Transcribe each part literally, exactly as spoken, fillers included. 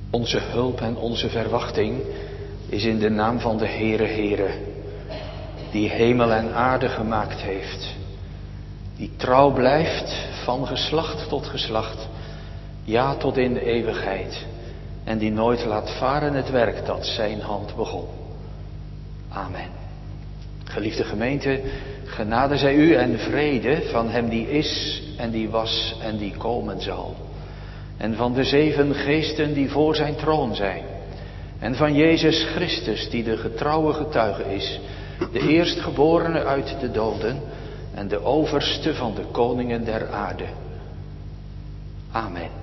Onze hulp en onze verwachting is in de naam van de Heere Heere, die hemel en aarde gemaakt heeft, die trouw blijft van geslacht tot geslacht, ja tot in de eeuwigheid, en die nooit laat varen het werk dat zijn hand begon. Amen. Geliefde gemeente, genade zij u en vrede van hem die is en die was en die komen zal. En van de zeven geesten die voor zijn troon zijn. En van Jezus Christus die de getrouwe getuige is, de eerstgeborene uit de doden en de overste van de koningen der aarde. Amen.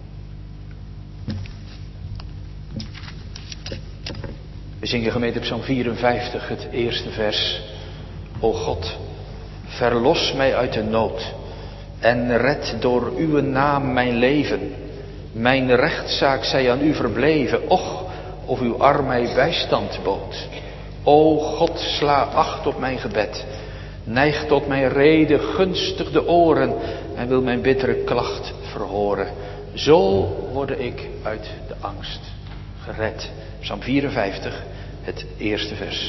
We zingen gemeente Psalm vierenvijftig, het eerste vers. O God, verlos mij uit de nood en red door uw naam mijn leven. Mijn rechtszaak zij aan u verbleven, och, of uw arm mij bijstand bood. O God, sla acht op mijn gebed, neig tot mijn rede gunstig de oren en wil mijn bittere klacht verhoren. Zo worde ik uit de angst gered. Psalm vierenvijftig, het eerste vers.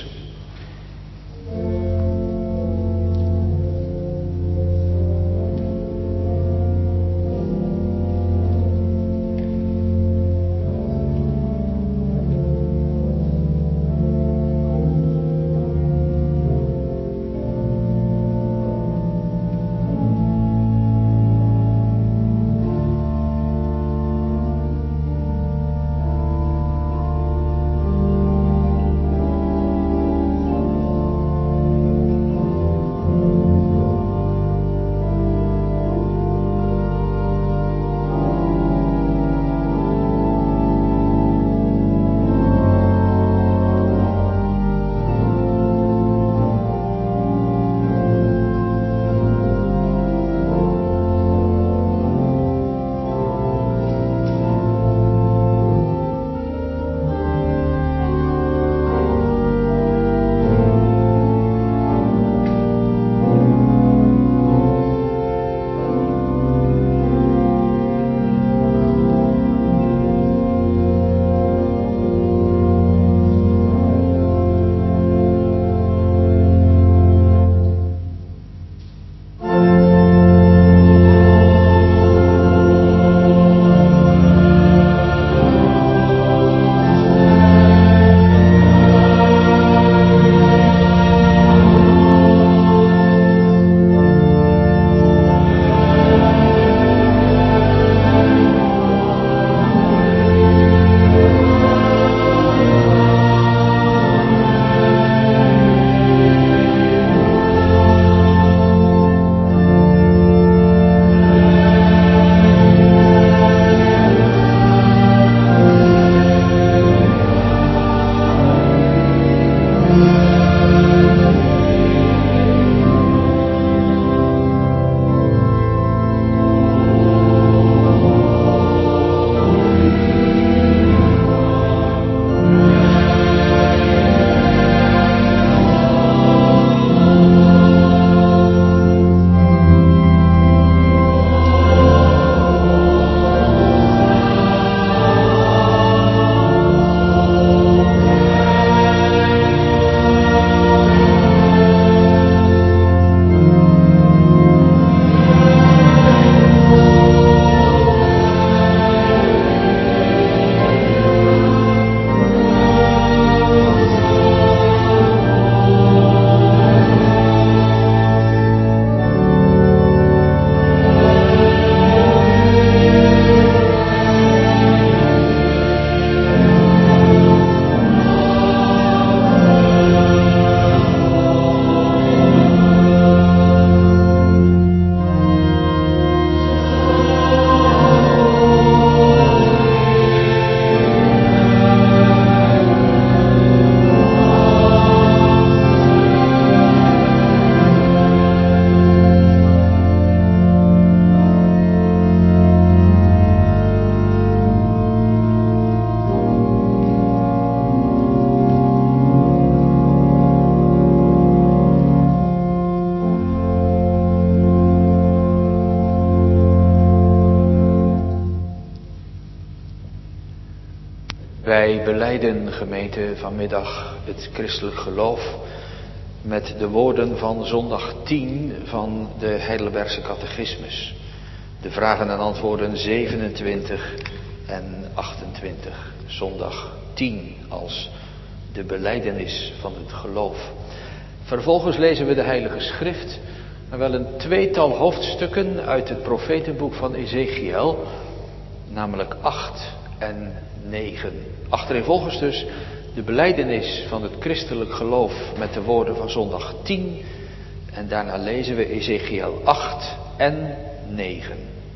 Wij belijden, gemeente, vanmiddag het christelijk geloof met de woorden van zondag tien van de Heidelbergse catechismus. De vragen en antwoorden zevenentwintig en achtentwintig. Zondag tien als de belijdenis van het geloof. Vervolgens lezen we de Heilige Schrift, maar wel een tweetal hoofdstukken uit het profetenboek van Ezechiel, namelijk acht en negen. Achtereenvolgens dus de belijdenis van het christelijk geloof met de woorden van zondag tien en daarna lezen we Ezechiel acht en negen.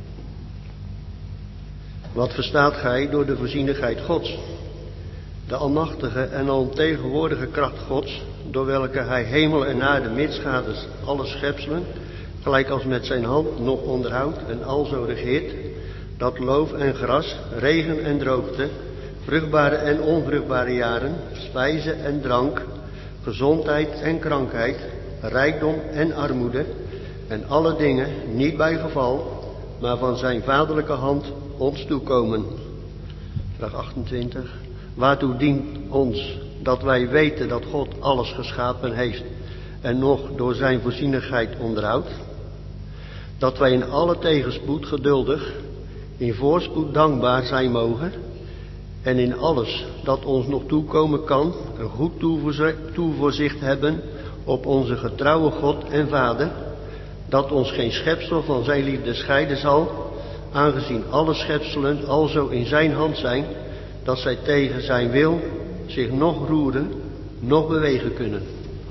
Wat verstaat gij door de voorzienigheid Gods? De almachtige en alomtegenwoordige kracht Gods, door welke hij hemel en aarde mitsgaders alle schepselen, gelijk als met zijn hand nog onderhoudt en alzo regeert, dat loof en gras, regen en droogte, vruchtbare en onvruchtbare jaren, spijze en drank, gezondheid en krankheid, rijkdom en armoede, en alle dingen niet bij geval, maar van zijn vaderlijke hand ons toekomen. Vraag achtentwintig. Waartoe dient ons dat wij weten dat God alles geschapen heeft en nog door zijn voorzienigheid onderhoudt? Dat wij in alle tegenspoed geduldig, in voorspoed dankbaar zijn mogen en in alles dat ons nog toekomen kan een goed toevoorzicht hebben op onze getrouwe God en Vader, dat ons geen schepsel van zijn liefde scheiden zal, aangezien alle schepselen alzo in zijn hand zijn, dat zij tegen zijn wil zich nog roeren, nog bewegen kunnen.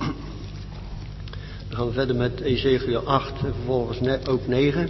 Dan gaan we verder met Ezechiel acht en vervolgens ook negen.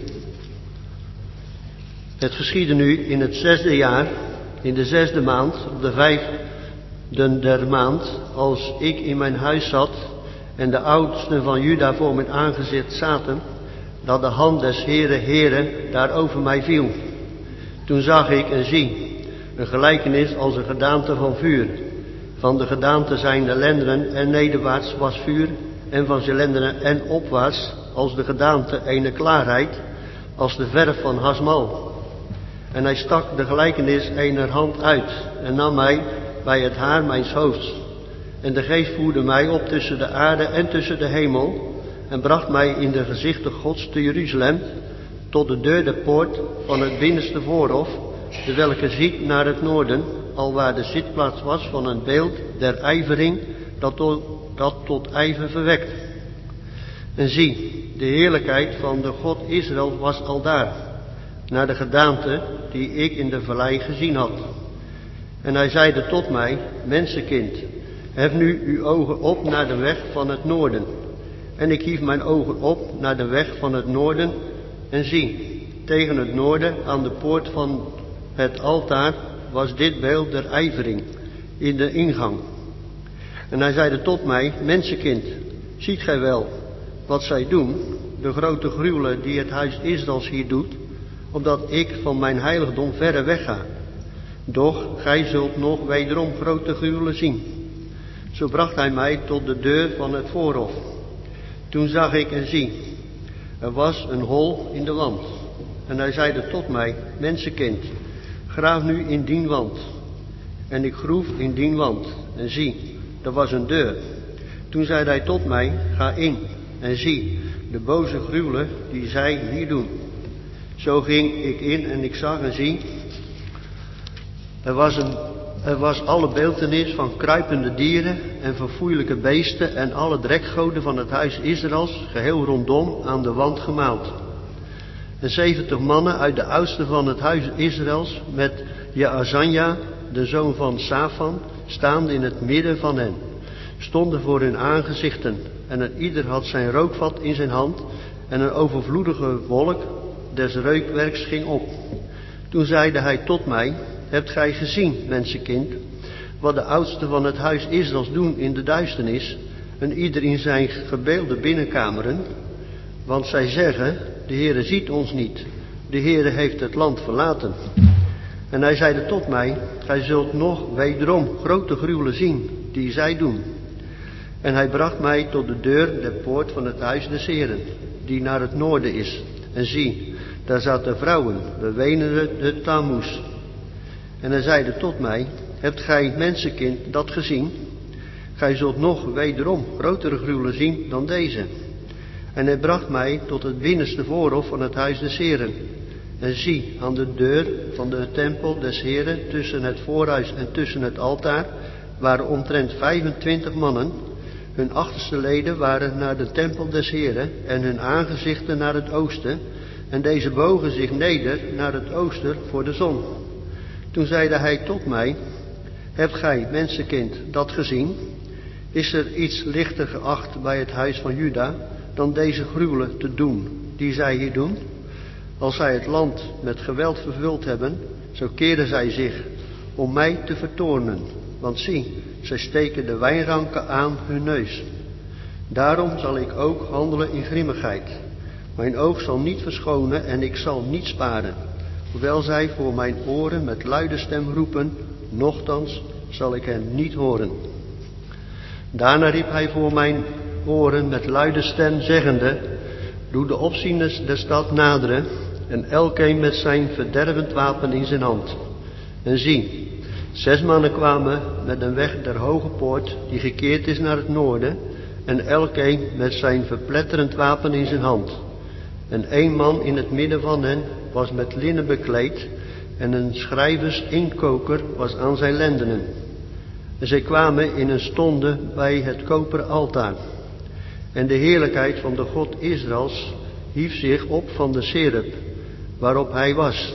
Het geschiedde nu in het zesde jaar, in de zesde maand, op de vijfde der maand, als ik in mijn huis zat en de oudsten van Juda voor mijn aangezicht zaten, dat de hand des Heere Heere daar over mij viel. Toen zag ik en zie, een gelijkenis als een gedaante van vuur. Van de gedaante zijn de lendenen en nederwaarts was vuur, en van zijn lendenen en opwaarts als de gedaante ene klaarheid, als de verf van Hasmal. En hij stak de gelijkenis eener hand uit en nam mij bij het haar mijns hoofds. En de geest voerde mij op tussen de aarde en tussen de hemel en bracht mij in de gezichten Gods te Jeruzalem tot de deur der poort van het binnenste voorhof, de welke ziet naar het noorden, alwaar de zitplaats was van een beeld der ijvering dat tot, dat tot ijver verwekt. En zie, de heerlijkheid van de God Israël was aldaar, naar de gedaante die ik in de vallei gezien had. En hij zeide tot mij, mensenkind, hef nu uw ogen op naar de weg van het noorden. En ik hief mijn ogen op naar de weg van het noorden en zie, tegen het noorden aan de poort van het altaar was dit beeld der ijvering in de ingang. En hij zeide tot mij, mensenkind, ziet gij wel wat zij doen, de grote gruwelen die het huis Israëls hier doet, omdat ik van mijn heiligdom verre wegga. Doch gij zult nog wederom grote gruwelen zien. Zo bracht hij mij tot de deur van het voorhof. Toen zag ik en zie, er was een hol in de wand. En hij zeide tot mij, mensenkind, graaf nu in dien wand. En ik groef in dien wand. En zie, er was een deur. Toen zei hij tot mij, ga in. En zie, de boze gruwelen die zij hier doen. Zo ging ik in en ik zag en zie, er was, een, er was alle beeltenis van kruipende dieren en verfoeilijke beesten en alle drekgoden van het huis Israëls geheel rondom aan de wand gemaald. En zeventig mannen uit de oudsten van het huis Israëls met Jaazania, de zoon van Safan, staande in het midden van hen, stonden voor hun aangezichten. En een ieder had zijn rookvat in zijn hand en een overvloedige wolk des reukwerks ging op. Toen zeide hij tot mij, hebt gij gezien, mensenkind, wat de oudsten van het huis Israëls doen in de duisternis, en ieder in zijn gebeelde binnenkameren? Want zij zeggen, de Heere ziet ons niet, de Heere heeft het land verlaten. En hij zeide tot mij, gij zult nog wederom grote gruwelen zien, die zij doen. En hij bracht mij tot de deur der poort van het huis des Heeren, die naar het noorden is. En zie, daar zaten vrouwen, bewenende de Tammuz. En hij zeide tot mij, hebt gij, mensenkind, dat gezien? Gij zult nog wederom grotere gruwelen zien dan deze. En hij bracht mij tot het binnenste voorhof van het huis des Heren. En zie, aan de deur van de tempel des Heren, tussen het voorhuis en tussen het altaar, waren omtrent vijfentwintig mannen. Hun achterste leden waren naar de tempel des Heren en hun aangezichten naar het oosten. En deze bogen zich neder naar het oosten voor de zon. Toen zeide hij tot mij, hebt gij, mensenkind, dat gezien? Is er iets lichter geacht bij het huis van Juda dan deze gruwelen te doen, die zij hier doen? Als zij het land met geweld vervuld hebben, zo keren zij zich om mij te vertoornen. Want zie, zij steken de wijnranken aan hun neus. Daarom zal ik ook handelen in grimmigheid. Mijn oog zal niet verschonen en ik zal niet sparen. Hoewel zij voor mijn oren met luide stem roepen, nochtans zal ik hen niet horen. Daarna riep hij voor mijn oren met luide stem, zeggende, doe de opzieners der stad naderen, en elkeen met zijn verdervend wapen in zijn hand. En zie, zes mannen kwamen met een weg der hoge poort, die gekeerd is naar het noorden, en elkeen met zijn verpletterend wapen in zijn hand. En één man in het midden van hen was met linnen bekleed, en een schrijvers inkoker was aan zijn lendenen. En zij kwamen in een stonde bij het koperen altaar. En de heerlijkheid van de God Israëls hief zich op van de serep, waarop hij was,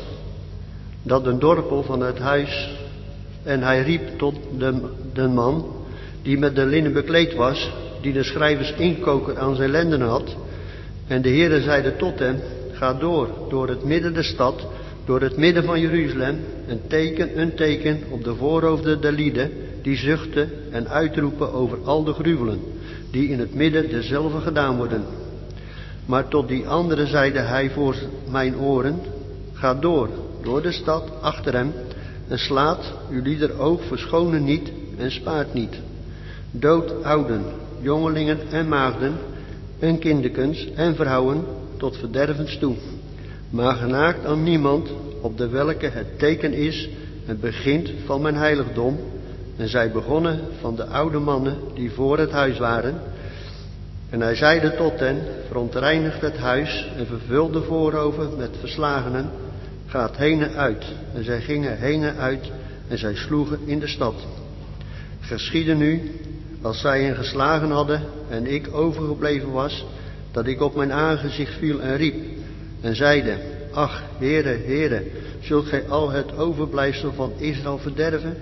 dat een dorpel van het huis, en hij riep tot de, de man, die met de linnen bekleed was, die de schrijvers inkoker aan zijn lendenen had. En de Heere zeide tot hem, ga door, door het midden der stad, door het midden van Jeruzalem, en teken een teken op de voorhoofden der lieden, die zuchten en uitroepen over al de gruwelen, die in het midden derzelve gedaan worden. Maar tot die andere zeide hij voor mijn oren, ga door, door de stad achter hem, en slaat uw lieder oog verschonen niet en spaart niet. Dood ouden, jongelingen en maagden, en kinderkens en vrouwen tot verdervens toe. Maar genaakt aan niemand, op de welke het teken is, het begint van mijn heiligdom. En zij begonnen van de oude mannen die voor het huis waren. En hij zeide tot hen, verontreinigt het huis en vervult de voorhoven met verslagenen, gaat heen en uit. En zij gingen heen en uit en zij sloegen in de stad. Geschiedde nu, als zij hen geslagen hadden en ik overgebleven was, dat ik op mijn aangezicht viel en riep en zeide, ach, Heere, Heere, zult gij al het overblijfsel van Israël verderven,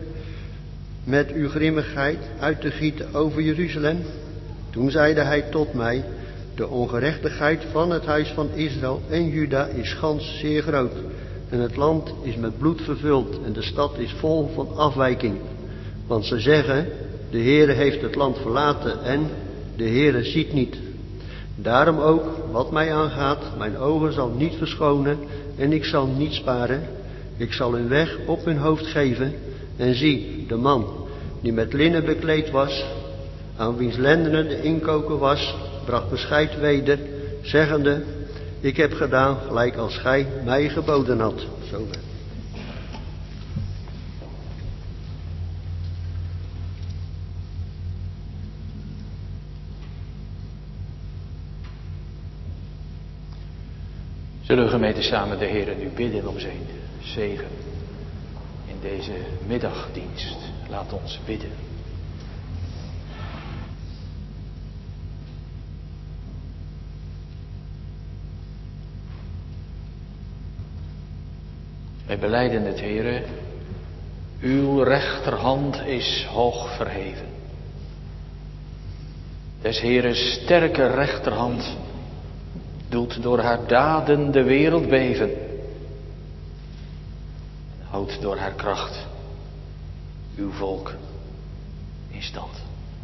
met uw grimmigheid uit te gieten over Jeruzalem? Toen zeide hij tot mij, de ongerechtigheid van het huis van Israël en Juda is gans zeer groot. En het land is met bloed vervuld en de stad is vol van afwijking. Want ze zeggen, de Heere heeft het land verlaten en de Heere ziet niet. Daarom ook, wat mij aangaat, mijn ogen zal niet verschonen en ik zal niet sparen. Ik zal hun weg op hun hoofd geven. En zie, de man die met linnen bekleed was, aan wiens lendenen de inkoker was, bracht bescheid weder, zeggende, ik heb gedaan gelijk als gij mij geboden had. Zover. Zullen we gemeente samen de Heer nu bidden om zijn zegen in deze middagdienst. Laat ons bidden. Wij belijden het, Heere, uw rechterhand is hoog verheven. Des Heeren sterke rechterhand doet door haar daden de wereld beven. En houdt door haar kracht uw volk in stand.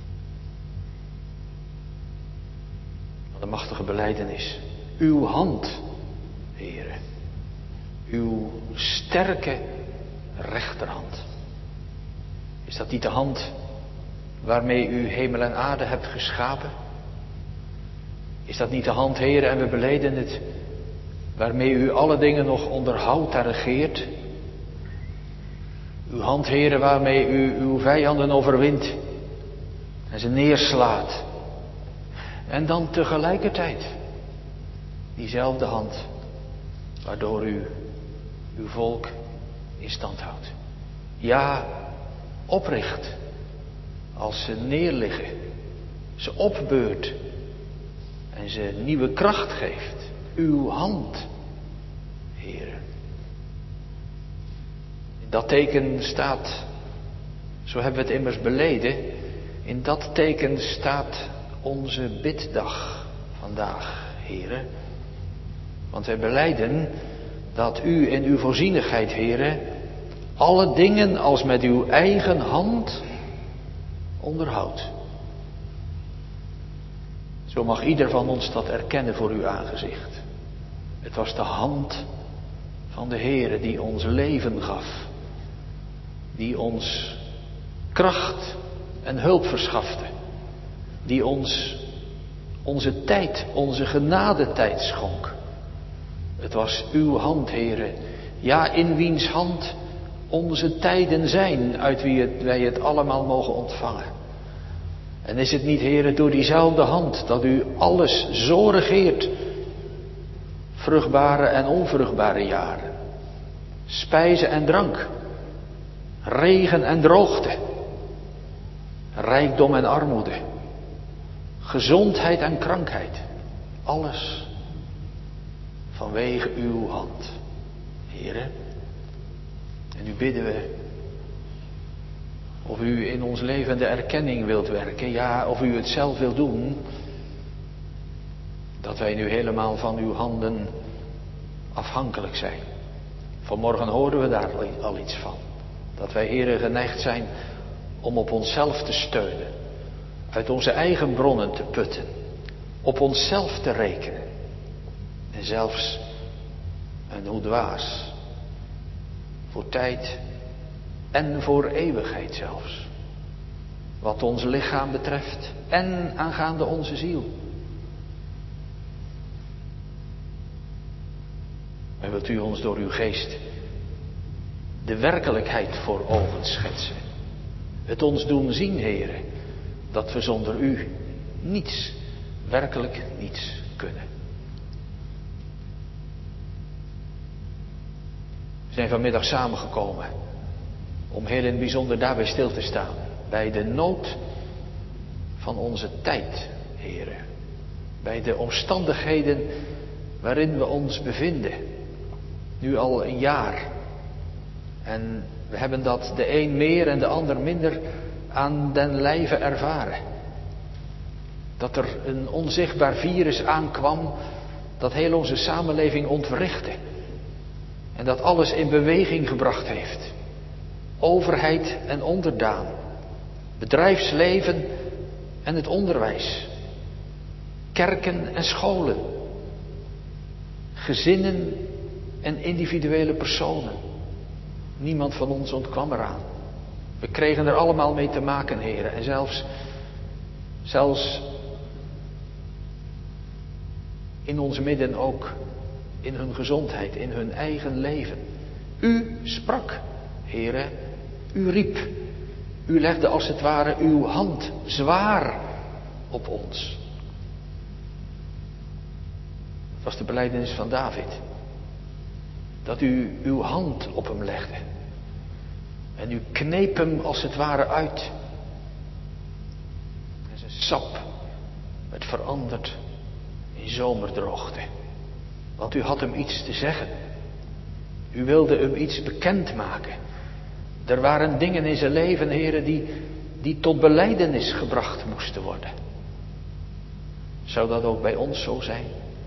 Wat een machtige belijdenis. Uw hand, Heere. Uw sterke rechterhand. Is dat niet de hand waarmee u hemel en aarde hebt geschapen? Is dat niet de hand, Heere, en we beleden het, waarmee u alle dingen nog onderhoudt en regeert? Uw hand, Heere, waarmee u uw vijanden overwint en ze neerslaat. En dan tegelijkertijd diezelfde hand waardoor u uw volk in stand houdt. Ja, opricht als ze neerliggen, ze opbeurt en ze nieuwe kracht geeft. Uw hand, Heere. In dat teken staat, zo hebben we het immers beleden, in dat teken staat onze biddag vandaag, Heere. Want wij belijden dat u in uw voorzienigheid, Heere, alle dingen als met uw eigen hand onderhoudt. Zo mag ieder van ons dat erkennen voor uw aangezicht. Het was de hand van de Heere die ons leven gaf. Die ons kracht en hulp verschafte. Die ons onze tijd, onze genadetijd schonk. Het was uw hand, Heere. Ja, in wiens hand onze tijden zijn, uit wie het, wij het allemaal mogen ontvangen. En is het niet, Heere, door diezelfde hand dat u alles zo regeert, vruchtbare en onvruchtbare jaren, spijze en drank, regen en droogte, rijkdom en armoede, gezondheid en krankheid, alles vanwege uw hand, Heere. En nu bidden we of u in ons leven de erkenning wilt werken, ja, of u het zelf wilt doen, dat wij nu helemaal van uw handen afhankelijk zijn. Vanmorgen hoorden we daar al iets van. Dat wij, Heere, geneigd zijn om op onszelf te steunen, uit onze eigen bronnen te putten, op onszelf te rekenen. En zelfs, en hoe dwaas, voor tijd en voor eeuwigheid zelfs. Wat ons lichaam betreft en aangaande onze ziel. En wilt u ons door uw geest de werkelijkheid voor ogen schetsen. Het ons doen zien, Heere, dat we zonder u niets, werkelijk niets kunnen. We zijn vanmiddag samengekomen om heel in het bijzonder daarbij stil te staan. Bij de nood van onze tijd, Heere. Bij de omstandigheden waarin we ons bevinden. Nu al een jaar. En we hebben dat de een meer en de ander minder aan den lijve ervaren. Dat er een onzichtbaar virus aankwam dat heel onze samenleving ontwrichtte. En dat alles in beweging gebracht heeft. Overheid en onderdaan. Bedrijfsleven en het onderwijs. Kerken en scholen. Gezinnen en individuele personen. Niemand van ons ontkwam eraan. We kregen er allemaal mee te maken, heren. En zelfs, zelfs in ons midden ook in hun gezondheid, in hun eigen leven. U sprak, heren. U riep. U legde als het ware uw hand zwaar op ons. Het was de belijdenis van David. Dat u uw hand op hem legde. En u kneep hem als het ware uit. En zijn sap werd veranderd in zomerdroogte. Want u had hem iets te zeggen. U wilde hem iets bekendmaken. Er waren dingen in zijn leven, heren, die, die tot belijdenis gebracht moesten worden. Zou dat ook bij ons zo zijn?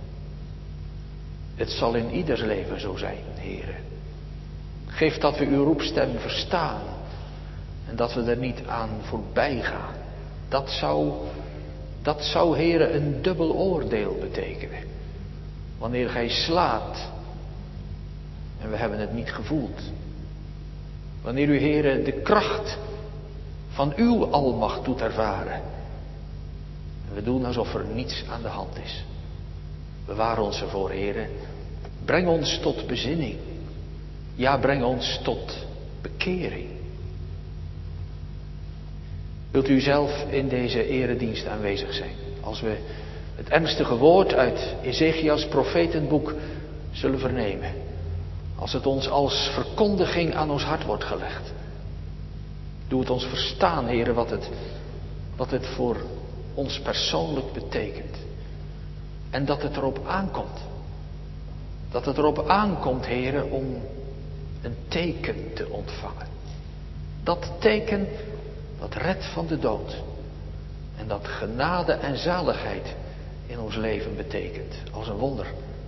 Het zal in ieders leven zo zijn, heren. Geef dat we uw roepstem verstaan. En dat we er niet aan voorbij gaan. Dat zou, dat zou, heren, een dubbel oordeel betekenen. Wanneer gij slaat en we hebben het niet gevoeld. Wanneer u, heren, de kracht van uw almacht doet ervaren. En we doen alsof er niets aan de hand is. Bewaar ons ervoor, heren. Breng ons tot bezinning. Ja, breng ons tot Bekering. Wilt u zelf in deze eredienst aanwezig zijn? Als we het ernstige woord uit Ezechiels profetenboek zullen vernemen. Als het ons als verkondiging aan ons hart wordt gelegd. Doe het ons verstaan, heren, wat het, wat het voor ons persoonlijk betekent. En dat het erop aankomt. Dat het erop aankomt, heren, om een teken te ontvangen. Dat teken dat redt van de dood. En dat genade en zaligheid in ons leven betekent. Als een wonder.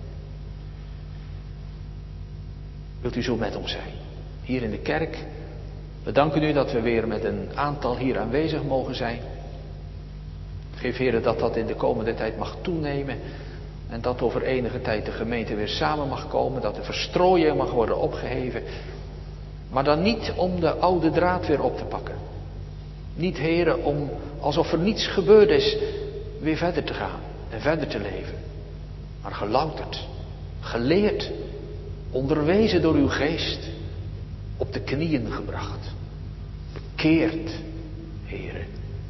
Wilt u zo met ons zijn? Hier in de kerk. We danken u dat we weer met een aantal hier aanwezig mogen zijn. Geef, heren, dat dat in de komende tijd mag toenemen. En dat over enige tijd de gemeente weer samen mag komen. Dat de verstrooiing mag worden opgeheven. Maar dan niet om de oude draad weer op te pakken. Niet, heren, om alsof er niets gebeurd is weer verder te gaan en verder te leven. Maar gelouterd, geleerd, onderwezen door uw geest, op de knieën gebracht. Bekeerd, heren.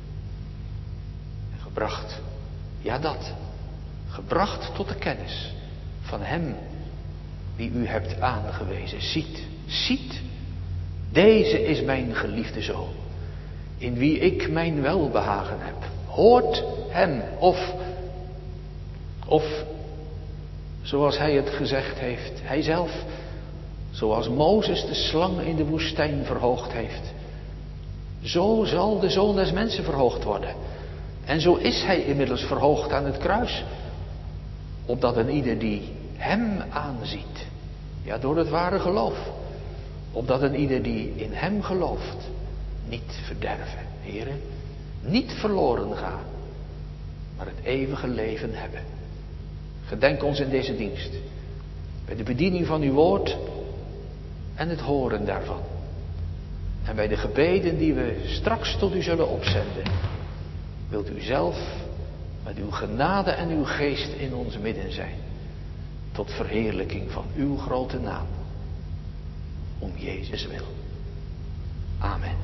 En gebracht, ja dat, gebracht tot de kennis van hem die u hebt aangewezen. Ziet, ziet, deze is mijn geliefde zoon, in wie ik mijn welbehagen heb. Hoort hem, of, of zoals hij het gezegd heeft, hij zelf, zoals Mozes de slang in de woestijn verhoogd heeft, zo zal de Zoon des Mensen verhoogd worden. En zo is hij inmiddels verhoogd aan het kruis, opdat een ieder die hem aanziet, ja, door het ware geloof, opdat een ieder die in hem gelooft, niet verderven, heren, niet verloren gaan, maar het eeuwige leven hebben. Gedenk ons in deze dienst, bij de bediening van uw woord en het horen daarvan. En bij de gebeden die we straks tot u zullen opzenden, wilt u zelf met uw genade en uw geest in ons midden zijn, tot verheerlijking van uw grote naam, om Jezus wil. Amen.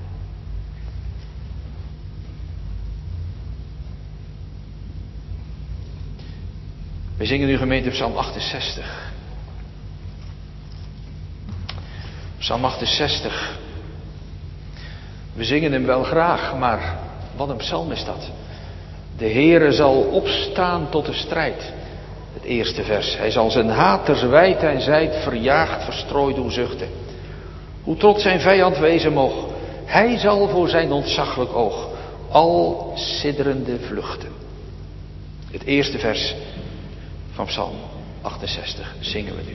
We zingen nu gemeente Psalm achtenzestig. Psalm achtenzestig. We zingen hem wel graag, maar wat een psalm is dat. De Heere zal opstaan tot de strijd. Het eerste vers. Hij zal zijn haters wijd en zijd verjaagd, verstrooid doen zuchten. Hoe trots zijn vijand wezen moog. Hij zal voor zijn ontzaglijk oog al sidderende vluchten. Het eerste vers van Psalm achtenzestig zingen we nu.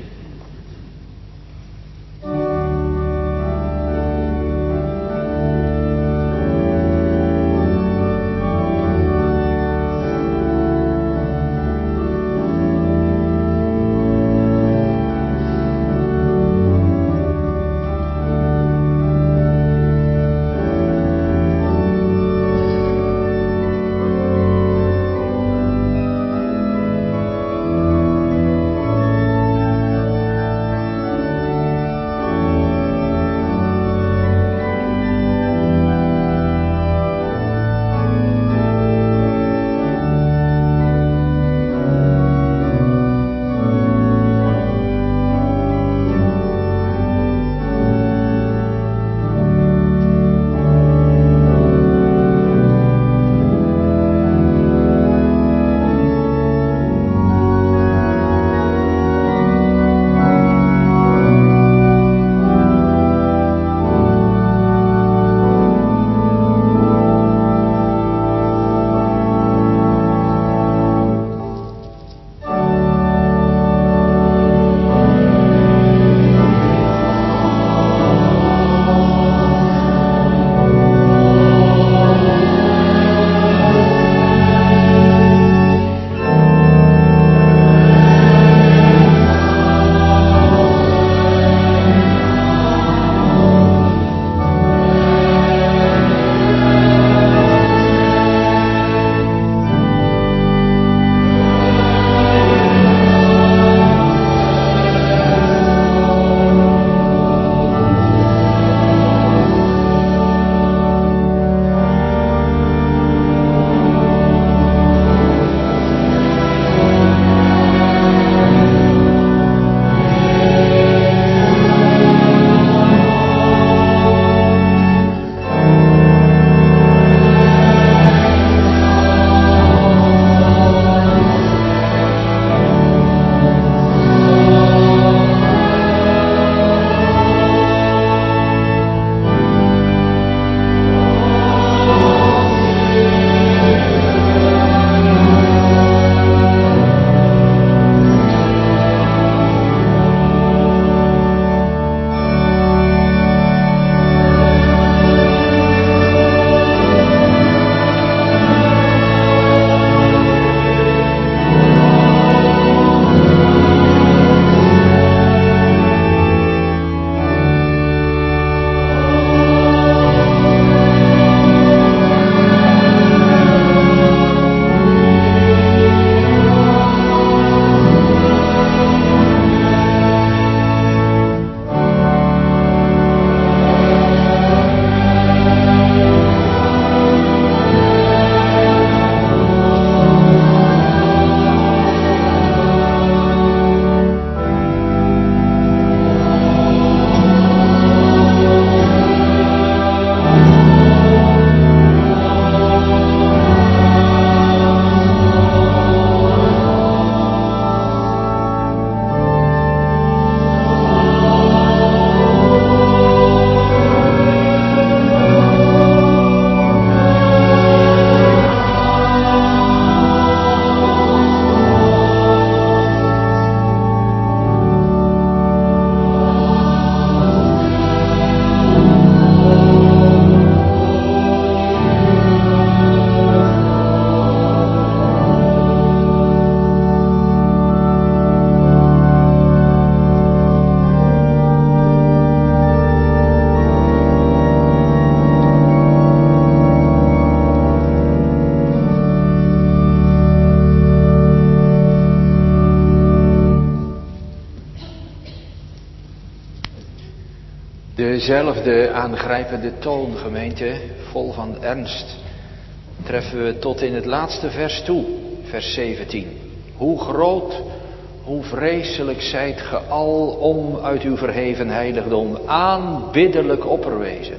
Dezelfde aangrijpende toon, gemeente, vol van ernst, treffen we tot in het laatste vers toe, vers zeventien. Hoe groot, hoe vreselijk zijt ge alom uit uw verheven heiligdom, aanbiddelijk opperwezen.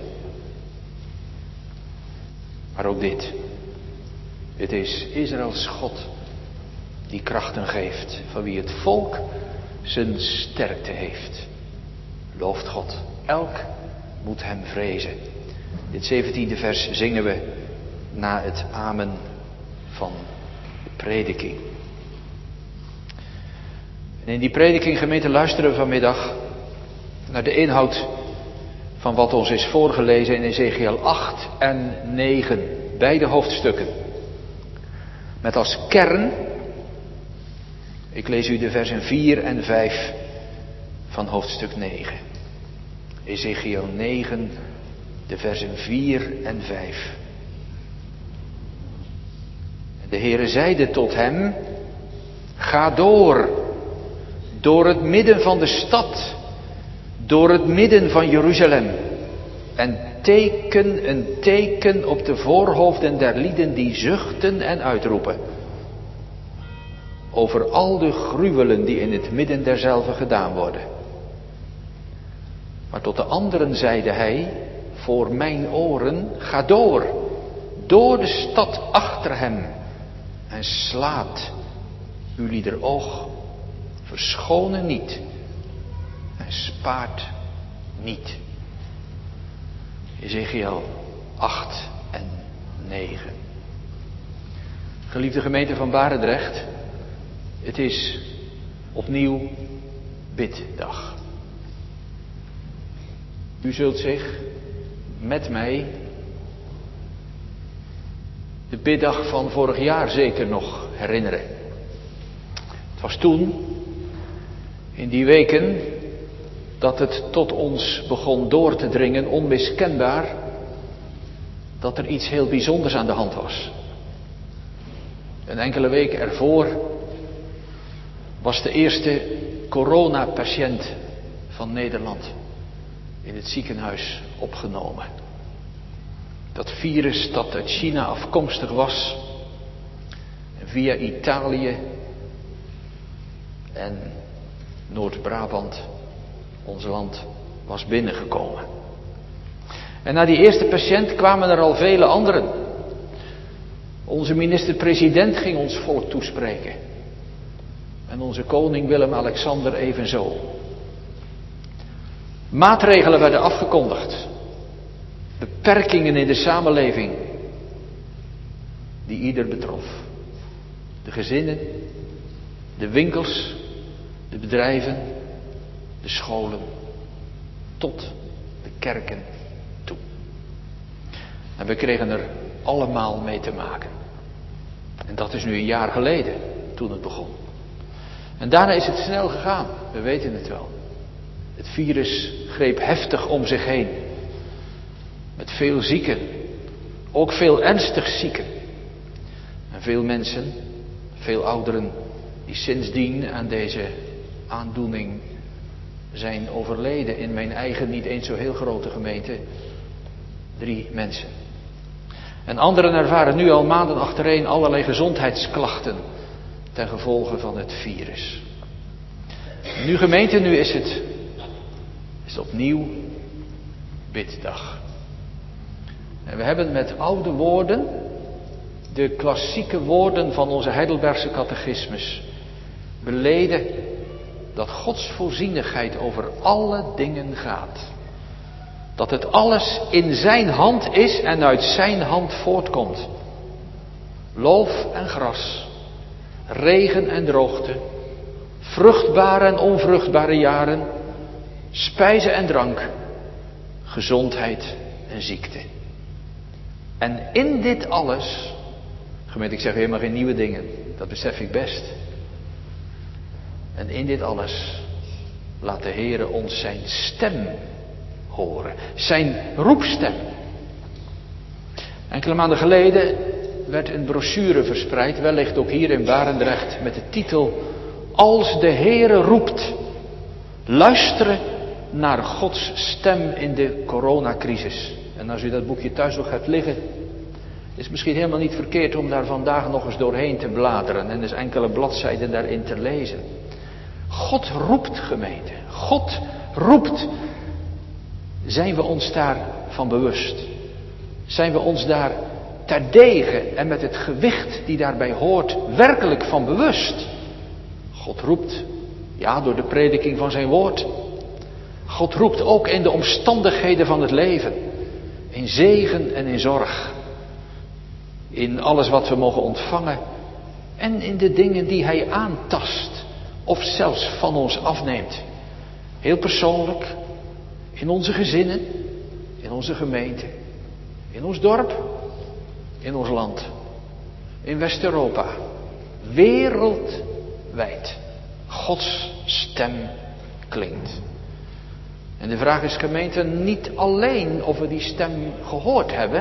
Maar ook dit, het is Israëls God die krachten geeft, van wie het volk zijn sterkte heeft. Looft God, elk moet hem vrezen. Dit zeventiende vers zingen we na het amen van de prediking. En in die prediking, gemeente, luisteren we vanmiddag naar de inhoud van wat ons is voorgelezen in Ezechiël acht en negen, beide hoofdstukken. Met als kern, ik lees u de versen vier en vijf van hoofdstuk negen. Ezechiël negen, de versen vier en vijf. En de Heere zeide tot hem, ga door, door het midden van de stad, door het midden van Jeruzalem, en teken een teken op de voorhoofden der lieden die zuchten en uitroepen, over al de gruwelen die in het midden derzelve gedaan worden. Maar tot de anderen zeide hij, voor mijn oren, ga door, door de stad achter hem, en slaat uw lieder oog, verschonen niet, en spaart niet. Ezechiël acht en negen. Geliefde gemeente van Barendrecht, het is opnieuw biddag. U zult zich met mij de biddag van vorig jaar zeker nog herinneren. Het was toen, in die weken, dat het tot ons begon door te dringen, onmiskenbaar, dat er iets heel bijzonders aan de hand was. Een enkele weken ervoor was de eerste coronapatiënt van Nederland in het ziekenhuis opgenomen. Dat virus dat uit China afkomstig was en via Italië en Noord-Brabant ons land was binnengekomen. En na die eerste patiënt kwamen er al vele anderen. Onze minister-president ging ons volk toespreken. En onze koning Willem-Alexander evenzo. Maatregelen werden afgekondigd. Beperkingen in de samenleving die ieder betrof. De gezinnen, de winkels, de bedrijven, de scholen, tot de kerken toe. En we kregen er allemaal mee te maken. En dat is nu een jaar geleden, toen het begon. En daarna is het snel gegaan, we weten het wel. Het virus greep heftig om zich heen. Met veel zieken, ook veel ernstig zieken. En veel mensen, veel ouderen, die sindsdien aan deze aandoening zijn overleden. In mijn eigen niet eens zo heel grote gemeente, drie mensen. En anderen ervaren nu al maanden achtereen allerlei gezondheidsklachten ten gevolge van het virus. Nu gemeente, nu is het, is het opnieuw biddag. En we hebben met oude woorden, de klassieke woorden van onze Heidelbergse catechismus, beleden dat Gods voorzienigheid over alle dingen gaat. Dat het alles in zijn hand is en uit zijn hand voortkomt. Loof en gras, regen en droogte, vruchtbare en onvruchtbare jaren, spijze en drank, gezondheid en ziekte. En in dit alles, gemeente, ik zeg helemaal geen nieuwe dingen, dat besef ik best. En in dit alles laat de Heere ons zijn stem horen. Zijn roepstem. Enkele maanden geleden werd een brochure verspreid, wellicht ook hier in Barendrecht, met de titel: Als de Heere roept, luisteren naar Gods stem in de coronacrisis. En als u dat boekje thuis nog hebt liggen, is het misschien helemaal niet verkeerd om daar vandaag nog eens doorheen te bladeren en eens enkele bladzijden daarin te lezen. God roept, gemeente. God roept. Zijn we ons daarvan bewust? Zijn we ons daar terdege en met het gewicht die daarbij hoort werkelijk van bewust? God roept, ja, door de prediking van zijn woord. God roept ook in de omstandigheden van het leven. In zegen en in zorg. In alles wat we mogen ontvangen. En in de dingen die hij aantast. Of zelfs van ons afneemt. Heel persoonlijk. In onze gezinnen. In onze gemeente. In ons dorp. In ons land. In West-Europa. Wereldwijd. Gods stem klinkt. En de vraag is, gemeente, niet alleen of we die stem gehoord hebben.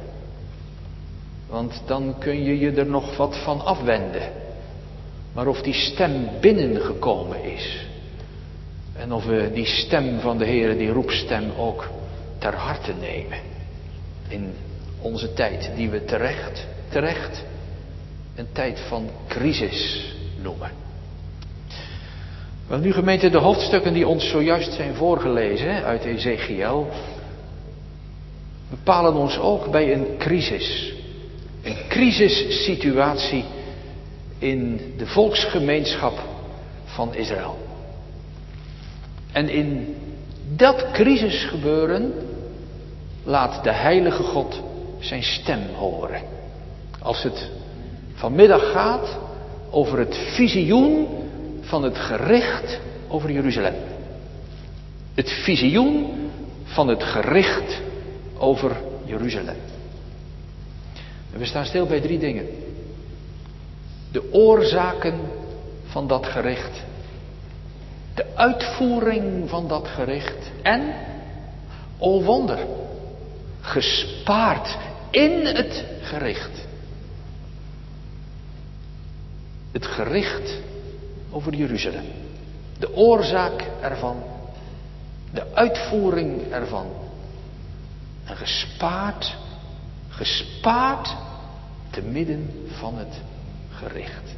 Want dan kun je je er nog wat van afwenden. Maar of die stem binnengekomen is. En of we die stem van de Heere, die roepstem, ook ter harte nemen. In onze tijd, die we terecht, terecht een tijd van crisis noemen. Wel nu, gemeente, de hoofdstukken die ons zojuist zijn voorgelezen uit Ezechiël bepalen ons ook bij een crisis. Een crisissituatie in de volksgemeenschap van Israël. En in dat crisisgebeuren laat de heilige God zijn stem horen. Als het vanmiddag gaat over het visioen van het gericht over Jeruzalem. Het visioen van het gericht over Jeruzalem. En we staan stil bij drie dingen. De oorzaken van dat gericht. De uitvoering van dat gericht. En, o wonder, gespaard in het gericht. Het gericht over Jeruzalem. De oorzaak ervan. De uitvoering ervan. En gespaard, gespaard te midden van het gericht.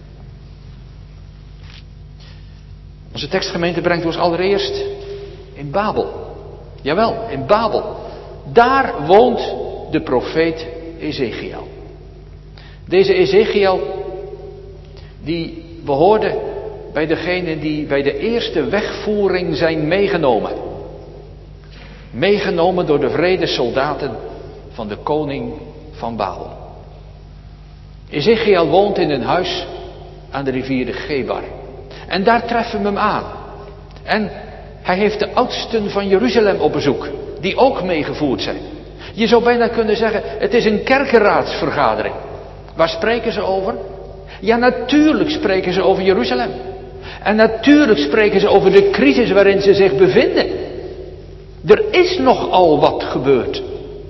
Onze tekstgemeente brengt ons allereerst in Babel. Jawel, in Babel. Daar woont de profeet Ezechiël. Deze Ezechiël, die behoorde bij degenen die bij de eerste wegvoering zijn meegenomen. Meegenomen door de wrede soldaten van de koning van Babel. Ezechiël woont in een huis aan de rivier de Gebar. En daar treffen we hem aan. En hij heeft de oudsten van Jeruzalem op bezoek, die ook meegevoerd zijn. Je zou bijna kunnen zeggen, het is een kerkenraadsvergadering. Waar spreken ze over? Ja, natuurlijk spreken ze over Jeruzalem. En natuurlijk spreken ze over de crisis waarin ze zich bevinden. Er is nogal wat gebeurd.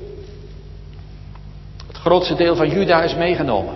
Het grootste deel van Juda is meegenomen.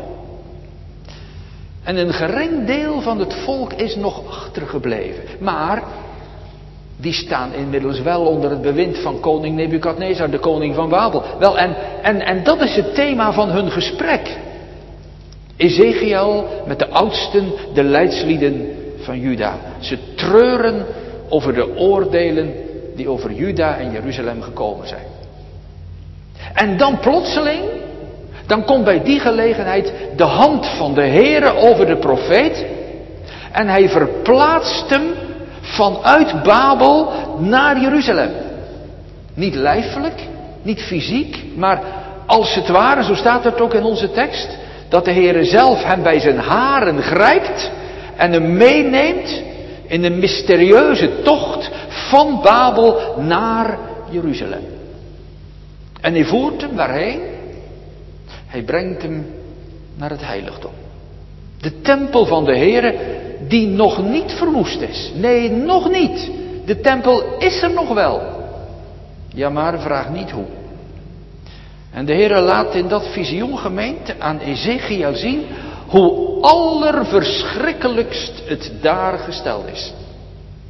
En een gering deel van het volk is nog achtergebleven. Maar die staan inmiddels wel onder het bewind van koning Nebukadnezar, de koning van Babel. Wel, en, en, en dat is het thema van hun gesprek. Ezechiël met de oudsten, de leidslieden van Juda. Ze treuren over de oordelen die over Juda en Jeruzalem gekomen zijn. En dan plotseling, dan komt bij die gelegenheid de hand van de Heere over de profeet. En hij verplaatst hem vanuit Babel naar Jeruzalem. Niet lijfelijk, niet fysiek, maar als het ware, zo staat het ook in onze tekst, dat de Heere zelf hem bij zijn haren grijpt en hem meeneemt in een mysterieuze tocht van Babel naar Jeruzalem. En hij voert hem waarheen? Hij brengt hem naar het heiligdom. De tempel van de Heere die nog niet verwoest is. Nee, nog niet. De tempel is er nog wel. Ja, maar vraag niet hoe. En de Heere laat in dat visioen, gemeente, aan Ezechiël zien hoe allerverschrikkelijkst het daar gesteld is.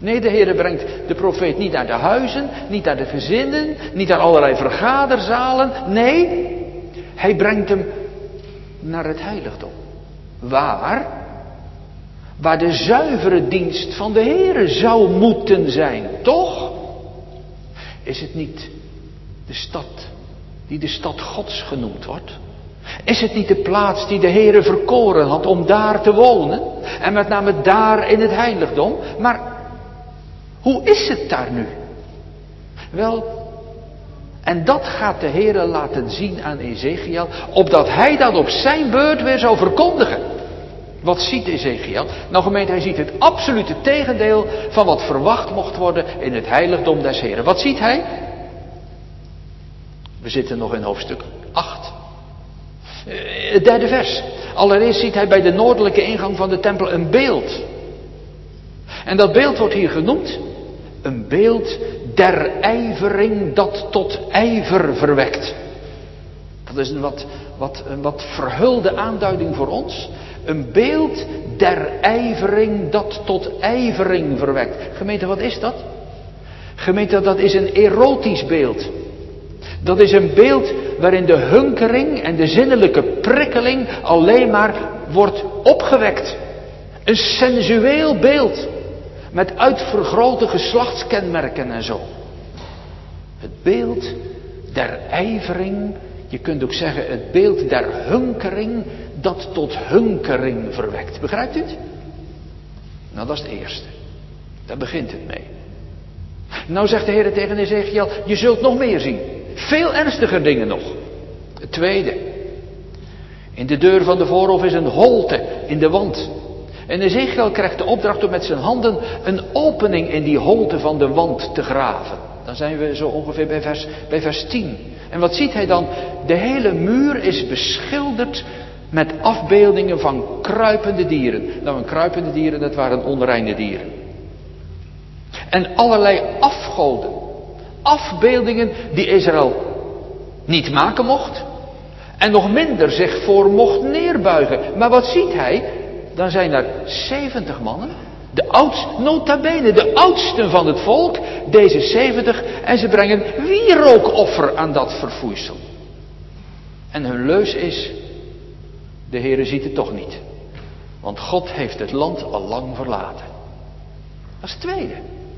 Nee, de Heer brengt de profeet niet naar de huizen, niet naar de gezinnen, niet naar allerlei vergaderzalen. Nee, hij brengt hem naar het heiligdom. Waar? Waar de zuivere dienst van de Heer zou moeten zijn, toch? Is het niet de stad die de stad Gods genoemd wordt? Is het niet de plaats die de Heere verkoren had om daar te wonen? En met name daar in het heiligdom. Maar hoe is het daar nu? Wel, en dat gaat de Heere laten zien aan Ezechiel, opdat hij dat op zijn beurt weer zou verkondigen. Wat ziet Ezechiel? Nou gemeente, hij ziet het absolute tegendeel van wat verwacht mocht worden in het heiligdom des Heren. Wat ziet hij? We zitten nog in hoofdstuk acht. Het derde vers. Allereerst ziet hij bij de noordelijke ingang van de tempel een beeld. En dat beeld wordt hier genoemd een beeld der ijvering dat tot ijver verwekt. Dat is een wat, wat, een wat verhulde aanduiding voor ons. Een beeld der ijvering dat tot ijvering verwekt. Gemeente, wat is dat? Gemeente, dat is een erotisch beeld. Dat is een beeld waarin de hunkering en de zinnelijke prikkeling alleen maar wordt opgewekt. Een sensueel beeld. Met uitvergrote geslachtskenmerken en zo. Het beeld der ijvering. Je kunt ook zeggen het beeld der hunkering dat tot hunkering verwekt. Begrijpt u het? Nou, dat is het eerste. Daar begint het mee. Nou zegt de Heer tegen Ezechiel, je zult nog meer zien. Veel ernstiger dingen nog. Het tweede. In de deur van de voorhof is een holte in de wand. En Ezechiel krijgt de opdracht om met zijn handen een opening in die holte van de wand te graven. Dan zijn we zo ongeveer bij vers, bij vers tien. En wat ziet hij dan? De hele muur is beschilderd met afbeeldingen van kruipende dieren. Nou, een kruipende dieren, dat waren onreine dieren. En allerlei afgoden. Afbeeldingen die Israël niet maken mocht. En nog minder zich voor mocht neerbuigen. Maar wat ziet hij? Dan zijn er zeventig mannen. De oudsten, nota bene, de oudsten van het volk. Deze zeventig. En ze brengen wierookoffer aan dat verfoeisel. En hun leus is, de Heere ziet het toch niet. Want God heeft het land al lang verlaten. Dat is het tweede.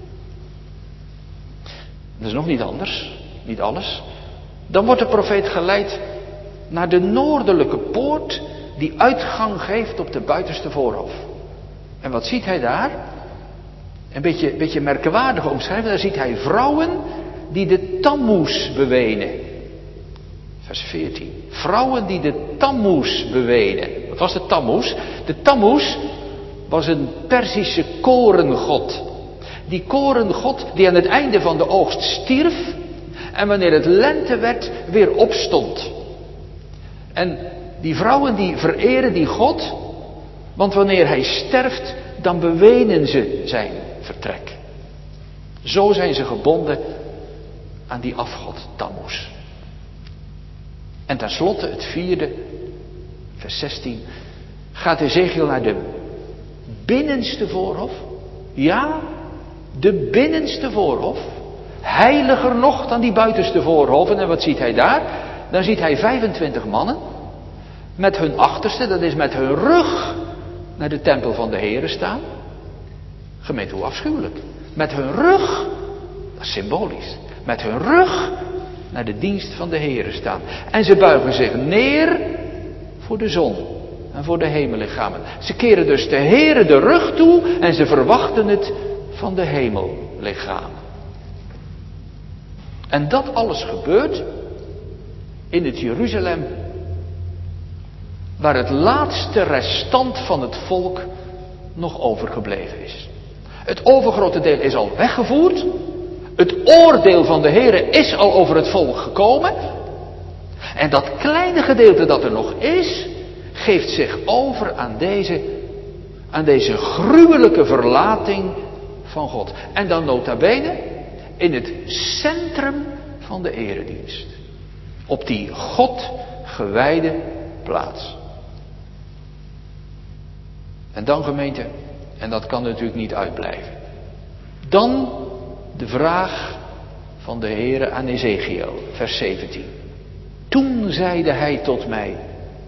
Dat is nog niet anders, niet alles. Dan wordt de profeet geleid naar de noordelijke poort die uitgang geeft op de buitenste voorhof. En wat ziet hij daar? Een beetje, beetje merkwaardige omschrijving. Daar ziet hij vrouwen die de tammoes bewenen. Vers veertien. Vrouwen die de tammoes bewenen. Wat was de tammoes? De tammoes was een Perzische korengod. Die korengod die aan het einde van de oogst stierf. En wanneer het lente werd weer opstond. En die vrouwen die vereren die God. Want wanneer hij sterft dan bewenen ze zijn vertrek. Zo zijn ze gebonden aan die afgod Tammuz. En tenslotte het vierde, vers zestien. Gaat Ezechiel naar de binnenste voorhof. Ja, de binnenste voorhof. Heiliger nog dan die buitenste voorhoven. En wat ziet hij daar? Dan ziet hij vijfentwintig mannen. Met hun achterste, dat is met hun rug naar de tempel van de Heere staan. Gemeente, hoe afschuwelijk. Met hun rug, dat is symbolisch. Met hun rug naar de dienst van de Heere staan. En ze buigen zich neer voor de zon en voor de hemellichamen. Ze keren dus de Heere de rug toe en ze verwachten het van de hemellichamen. En dat alles gebeurt in het Jeruzalem waar het laatste restant van het volk nog overgebleven is. Het overgrote deel is al weggevoerd. Het oordeel van de Heere is al over het volk gekomen. En dat kleine gedeelte dat er nog is, geeft zich over aan deze, aan deze gruwelijke verlating van God. En dan nota bene in het centrum van de eredienst. Op die God gewijde plaats. En dan gemeente, en dat kan natuurlijk niet uitblijven. Dan de vraag van de Heere aan Ezechiel, vers zeventien. Toen zeide hij tot mij,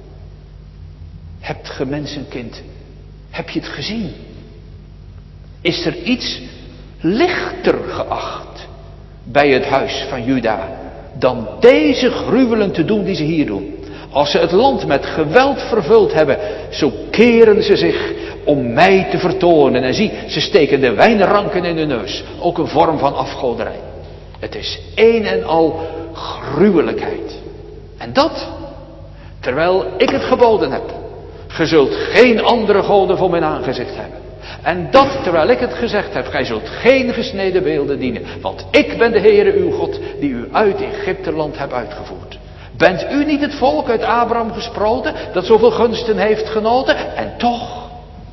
hebt ge mensenkind, heb je het gezien? Is er iets lichter geacht bij het huis van Juda dan deze gruwelen te doen die ze hier doen? Als ze het land met geweld vervuld hebben, zo keren ze zich om mij te vertonen. En zie, ze steken de wijnranken in hun neus. Ook een vorm van afgoderij. Het is een en al gruwelijkheid. En dat, terwijl ik het geboden heb. Ge zult geen andere goden voor mijn aangezicht hebben. En dat, terwijl ik het gezegd heb, gij zult geen gesneden beelden dienen. Want ik ben de Heere uw God, die u uit Egypteland heb uitgevoerd. Bent u niet het volk uit Abraham gesproten, dat zoveel gunsten heeft genoten? En toch,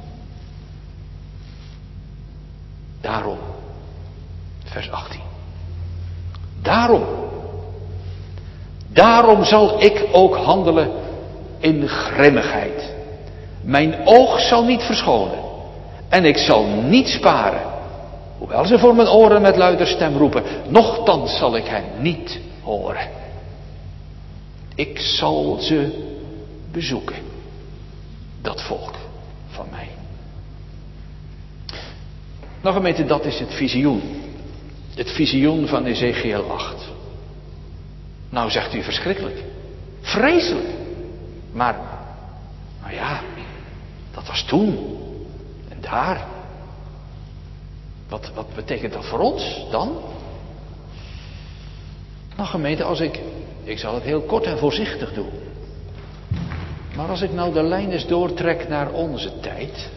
daarom, vers achttien. Daarom, daarom zal ik ook handelen in grimmigheid. Mijn oog zal niet verschonen. En ik zal niet sparen. Hoewel ze voor mijn oren met luider stem roepen. Nochtans zal ik hen niet horen. Ik zal ze bezoeken. Dat volk van mij. Nou gemeente, dat is het visioen. Het visioen van Ezechiel acht. Nou zegt u verschrikkelijk. Vreselijk. Maar, nou ja, dat was toen. En daar. Wat, wat betekent dat voor ons dan? Nou gemeente, als ik, ik zal het heel kort en voorzichtig doen. Maar als ik nou de lijn eens doortrek naar onze tijd.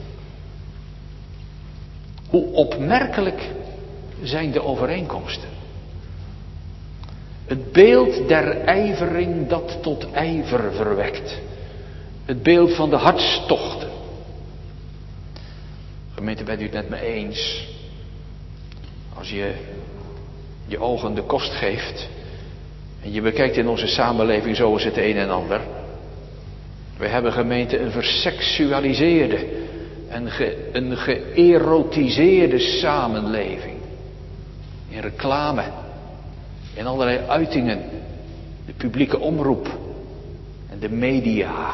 Hoe opmerkelijk zijn de overeenkomsten. Het beeld der ijvering dat tot ijver verwekt. Het beeld van de hartstochten. Gemeente, bent u het met me eens? Als je je ogen de kost geeft en je bekijkt in onze samenleving zo is het een en ander. We hebben, gemeente, een verseksualiseerde en ge, een geërotiseerde samenleving. In reclame, in allerlei uitingen, de publieke omroep en de media.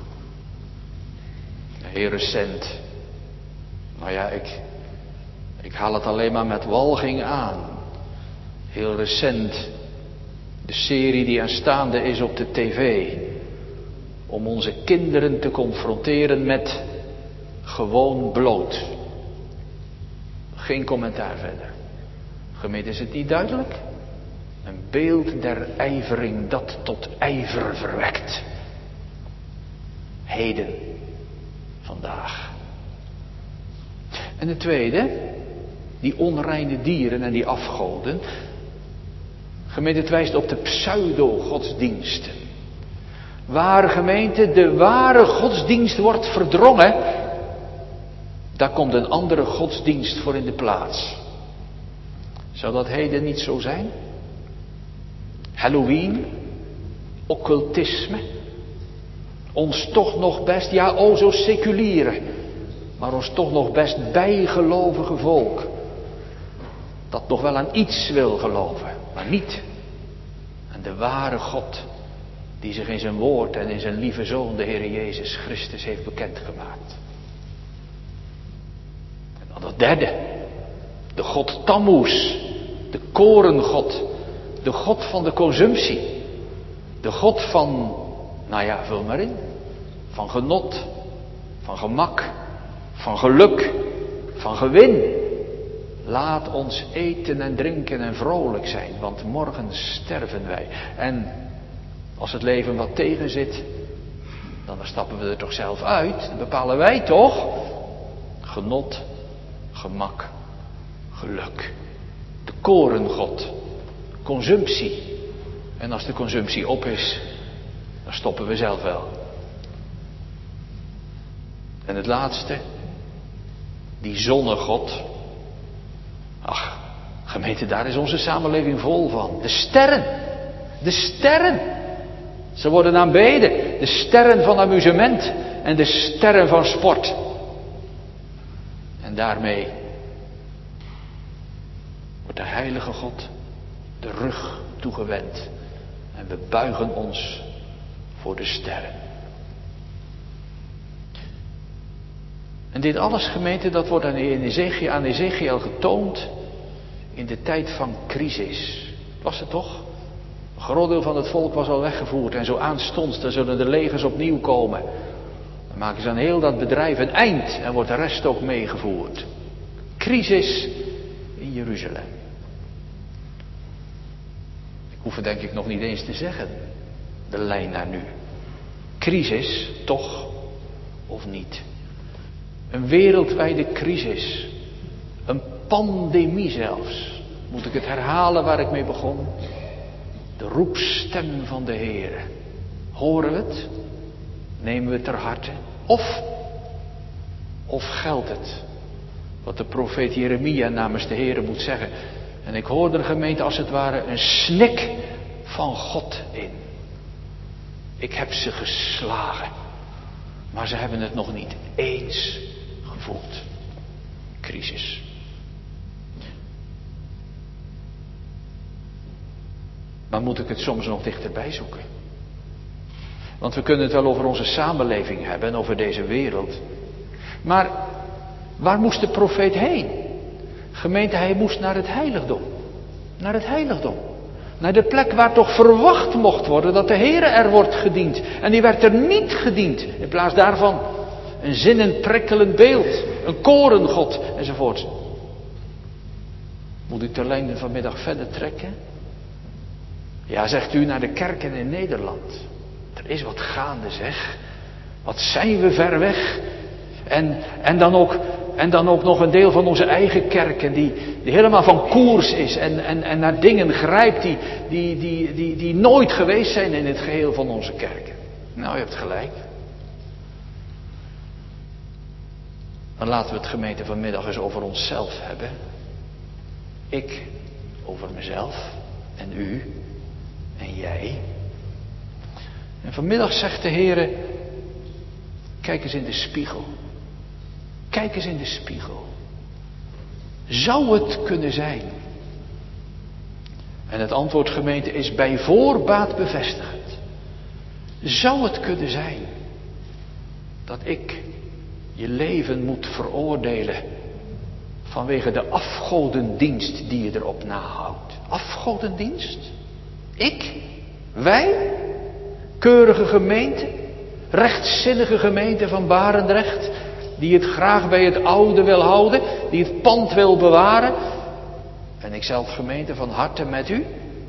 Heel recent, nou ja, ik, ik haal het alleen maar met walging aan. Heel recent, de serie die aanstaande is op de tv. Om onze kinderen te confronteren met gewoon bloot. Geen commentaar verder. Gemeente, is het niet duidelijk? Een beeld der ijvering dat tot ijver verwekt. Heden. Vandaag. En de tweede, die onreine dieren en die afgoden. Gemeente, het wijst op de pseudo-godsdiensten. Waar, gemeente, de ware godsdienst wordt verdrongen, daar komt een andere godsdienst voor in de plaats. Zou dat heden niet zo zijn? Halloween, occultisme, ons toch nog best, ja o zo seculiere, maar ons toch nog best bijgelovige volk, dat nog wel aan iets wil geloven, maar niet aan de ware God, die zich in zijn woord en in zijn lieve Zoon, de Heer Jezus Christus, heeft bekendgemaakt. En dan dat derde, de God Tammuz, de korengod, de God van de consumptie, de God van, nou ja, vul maar in, van genot, van gemak, van geluk, van gewin. Laat ons eten en drinken en vrolijk zijn, want morgen sterven wij. En als het leven wat tegen zit, dan stappen we er toch zelf uit. Dat bepalen wij toch? Genot, gemak, geluk. De korengod, consumptie. En als de consumptie op is, dan stoppen we zelf wel. En het laatste, die zonnegod. Ach, gemeente, daar is onze samenleving vol van. De sterren, de sterren. Ze worden aanbeden. De sterren van amusement en de sterren van sport. En daarmee wordt de heilige God de rug toegewend. En we buigen ons voor de sterren. En dit alles, gemeente, dat wordt aan Ezechiel, aan Ezechiel getoond in de tijd van crisis. Was het toch? Een groot deel van het volk was al weggevoerd en zo aanstonds, dan zullen de legers opnieuw komen. Dan maken ze aan heel dat bedrijf een eind en wordt de rest ook meegevoerd. Crisis in Jeruzalem. Ik hoef het denk ik nog niet eens te zeggen, de lijn naar nu. Crisis, toch of niet? Een wereldwijde crisis. Een pandemie zelfs. Moet ik het herhalen waar ik mee begon? De roepstem van de Heere. Horen we het? Nemen we het ter harte? Of, of geldt het wat de profeet Jeremia namens de Heere moet zeggen? En ik hoorde de gemeente als het ware een snik van God in. Ik heb ze geslagen. Maar ze hebben het nog niet eens gevoeld. Crisis. Maar moet ik het soms nog dichterbij zoeken? Want we kunnen het wel over onze samenleving hebben en over deze wereld. Maar waar moest de profeet heen? Gemeente, hij moest naar het heiligdom. Naar het heiligdom. Naar de plek waar toch verwacht mocht worden dat de Heere er wordt gediend. En die werd er niet gediend. In plaats daarvan een zinnenprikkelend beeld. Een korengod enzovoort. Moet ik de lijn vanmiddag verder trekken? Ja, zegt u, naar de kerken in Nederland. Er is wat gaande, zeg. Wat zijn we ver weg. En, en, dan ook, en dan ook nog een deel van onze eigen kerken die, die helemaal van koers is. En, en, en naar dingen grijpt die, die, die, die, die nooit geweest zijn in het geheel van onze kerken. Nou, je hebt gelijk. Dan laten we het gemeente vanmiddag eens over onszelf hebben. Ik over mezelf en u en jij. En vanmiddag zegt de Heere, kijk eens in de spiegel. Kijk eens in de spiegel. Zou het kunnen zijn? En het antwoord, gemeente, is bij voorbaat bevestigend. Zou het kunnen zijn dat ik je leven moet veroordelen vanwege de afgodendienst die je erop nahoudt? Afgodendienst? Ik? Wij? Keurige gemeente? Rechtzinnige gemeente van Barendrecht? Die het graag bij het oude wil houden? Die het pand wil bewaren? En ik zelf, gemeente, van harte met u?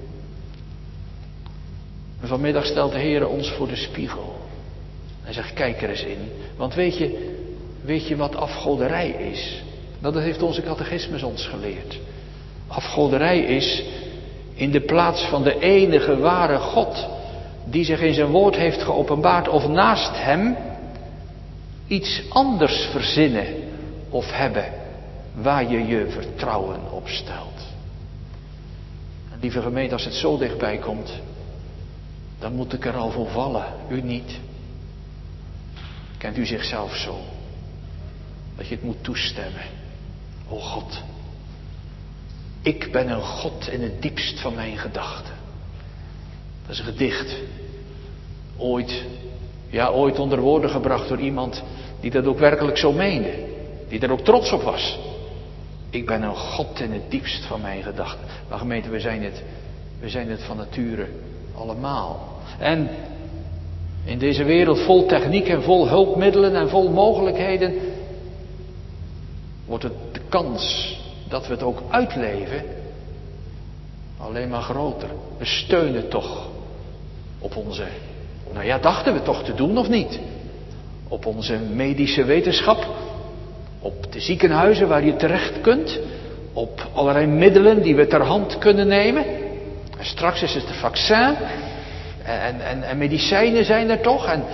En vanmiddag stelt de Heer ons voor de spiegel. Hij zegt, kijk er eens in. Want weet je, weet je wat afgoderij is? Dat heeft onze catechismus ons geleerd. Afgoderij is in de plaats van de enige ware God, die zich in zijn woord heeft geopenbaard, of naast hem iets anders verzinnen of hebben waar je je vertrouwen op stelt. En lieve gemeente, als het zo dichtbij komt, dan moet ik er al voor vallen, u niet. Kent u zichzelf zo? Dat je het moet toestemmen. O God, ik ben een God in het diepst van mijn gedachten. Dat is een gedicht. Ooit, ja ooit onder woorden gebracht door iemand die dat ook werkelijk zo meende. Die er ook trots op was. Ik ben een God in het diepst van mijn gedachten. Maar gemeente, we zijn het, we zijn het van nature allemaal. En in deze wereld vol techniek en vol hulpmiddelen en vol mogelijkheden wordt het de kans dat we het ook uitleven alleen maar groter. We steunen toch op onze, nou ja, dachten we toch te doen of niet? Op onze medische wetenschap, op de ziekenhuizen waar je terecht kunt, op allerlei middelen die we ter hand kunnen nemen. En straks is het de vaccin en, en, en medicijnen zijn er toch. En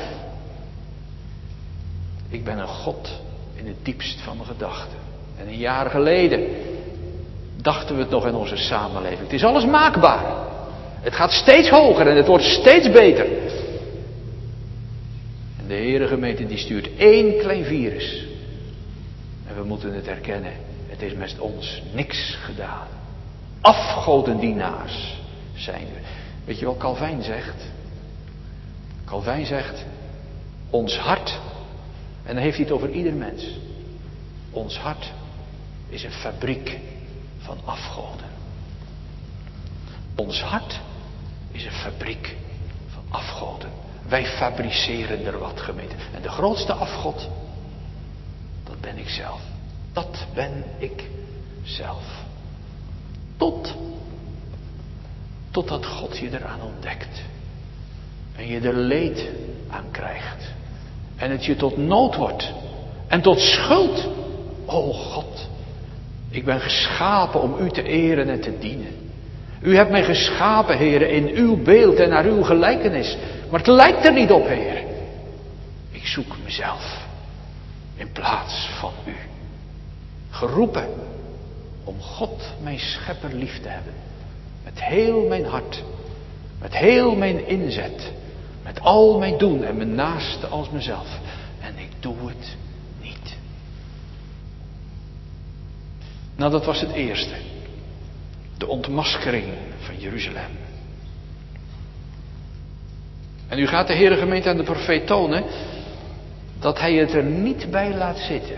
ik ben een God in het diepst van mijn gedachten. En een jaar geleden dachten we het nog in onze samenleving. Het is alles maakbaar. Het gaat steeds hoger en het wordt steeds beter. En de Heere gemeente die stuurt één klein virus. En we moeten het erkennen. Het is met ons niks gedaan. Afgodendienaars zijn we. Weet je wat Calvijn zegt? Calvijn zegt, ons hart, en dan heeft hij het over ieder mens. Ons hart is een fabriek van afgoden. Ons hart is een fabriek van afgoden. Wij fabriceren er wat, gemeente. En de grootste afgod, dat ben ik zelf. Dat ben ik zelf. Tot, totdat God je eraan ontdekt. En je er leed aan krijgt. En het je tot nood wordt. En tot schuld. O God, ik ben geschapen om u te eren en te dienen. U hebt mij geschapen, Heere, in uw beeld en naar uw gelijkenis. Maar het lijkt er niet op, Heere. Ik zoek mezelf in plaats van u. Geroepen om God, mijn schepper, lief te hebben. Met heel mijn hart. Met heel mijn inzet. Met al mijn doen en mijn naaste als mezelf. En ik doe het niet. Nou, dat was het eerste. De ontmaskering van Jeruzalem. En nu gaat de Heere gemeente aan de profeet tonen dat hij het er niet bij laat zitten.